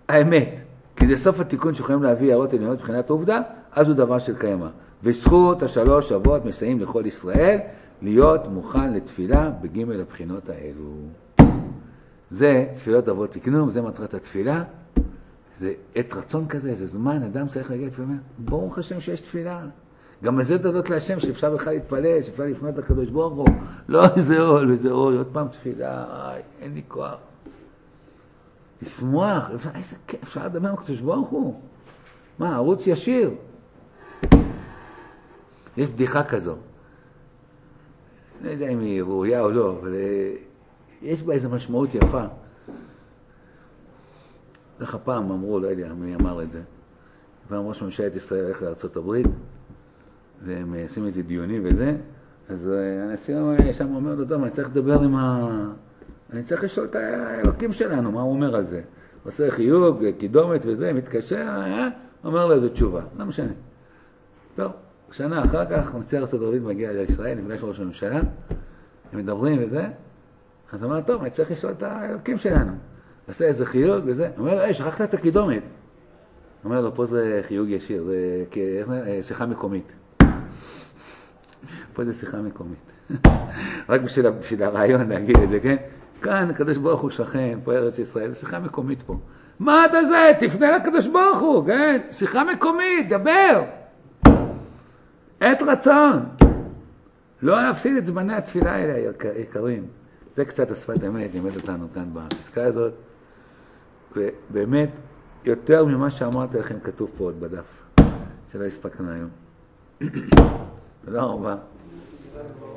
Speaker 1: האמת, כי זה סוף התיקון שיכולים להביא הערות עליונות מבחינת העובדה, אז הוא דבר של קיימה. וזכות השלוש אבות מסייעים לכל ישראל להיות מוכן לתפילה בגימל הבחינות האלו. זה תפילות אבות תקנו, זה מטרת התפילה. זה עת רצון כזה, זה זמן, אדם צריך להגיע לתפילה. ברוך השם שיש תפילה. גם על זה תודות להשם שאפשר בכלל להתפלל, שאפשר לפנות לקדוש ברוך הוא. לא איזה עול, איזה עול, עוד פעם תפילה, איי, אין לי כוח. לשמוח, איזה כיף, אפשר לדבר עם הקדוש ברוך הוא. מה, ערוץ ישיר. יש בדיחה כזו. לא יודע אם היא ראויה או לא, אבל יש בה איזו משמעות יפה. ככה פעם אמרו, לא יודע מי אמר את זה. פעם ראש ממשלת ישראל הולך לארצות הברית, והם עושים איזה דיונים וזה, אז הנשיא שם אומר לו, טוב, אני צריך לדבר עם ה... אני צריך לשאול את האלוקים שלנו, מה הוא אומר על זה. הוא עושה חיוג, קידומת וזה, מתקשר, אה? אומר לו איזו תשובה, לא משנה. טוב, שנה אחר כך, נשיא ארצות הברית מגיע לישראל, נפגש ראש הממשלה, הם מדברים וזה, אז הוא אומר, טוב, אני צריך לשאול את האלוקים שלנו. עושה איזה חיוג וזה, הוא אומר לו, היי, שכחת את הקידומת. הוא אומר לו, פה זה חיוג ישיר, זה שיחה מקומית. פה זה שיחה מקומית. רק בשביל, בשביל הרעיון להגיד את זה, כן? כאן הקדוש ברוך הוא שכן, פה ארץ ישראל, זה שיחה מקומית פה. מה אתה זה? תפנה לקדוש ברוך הוא, כן? שיחה מקומית, דבר. עת רצון. לא להפסיד את זמני התפילה האלה היקרים. זה קצת השפת אמת, לימד אותנו כאן בפסקה הזאת. ובאמת, יותר ממה שאמרתי לכם כתוב פה עוד בדף, שלא הספקנו היום. תודה רבה.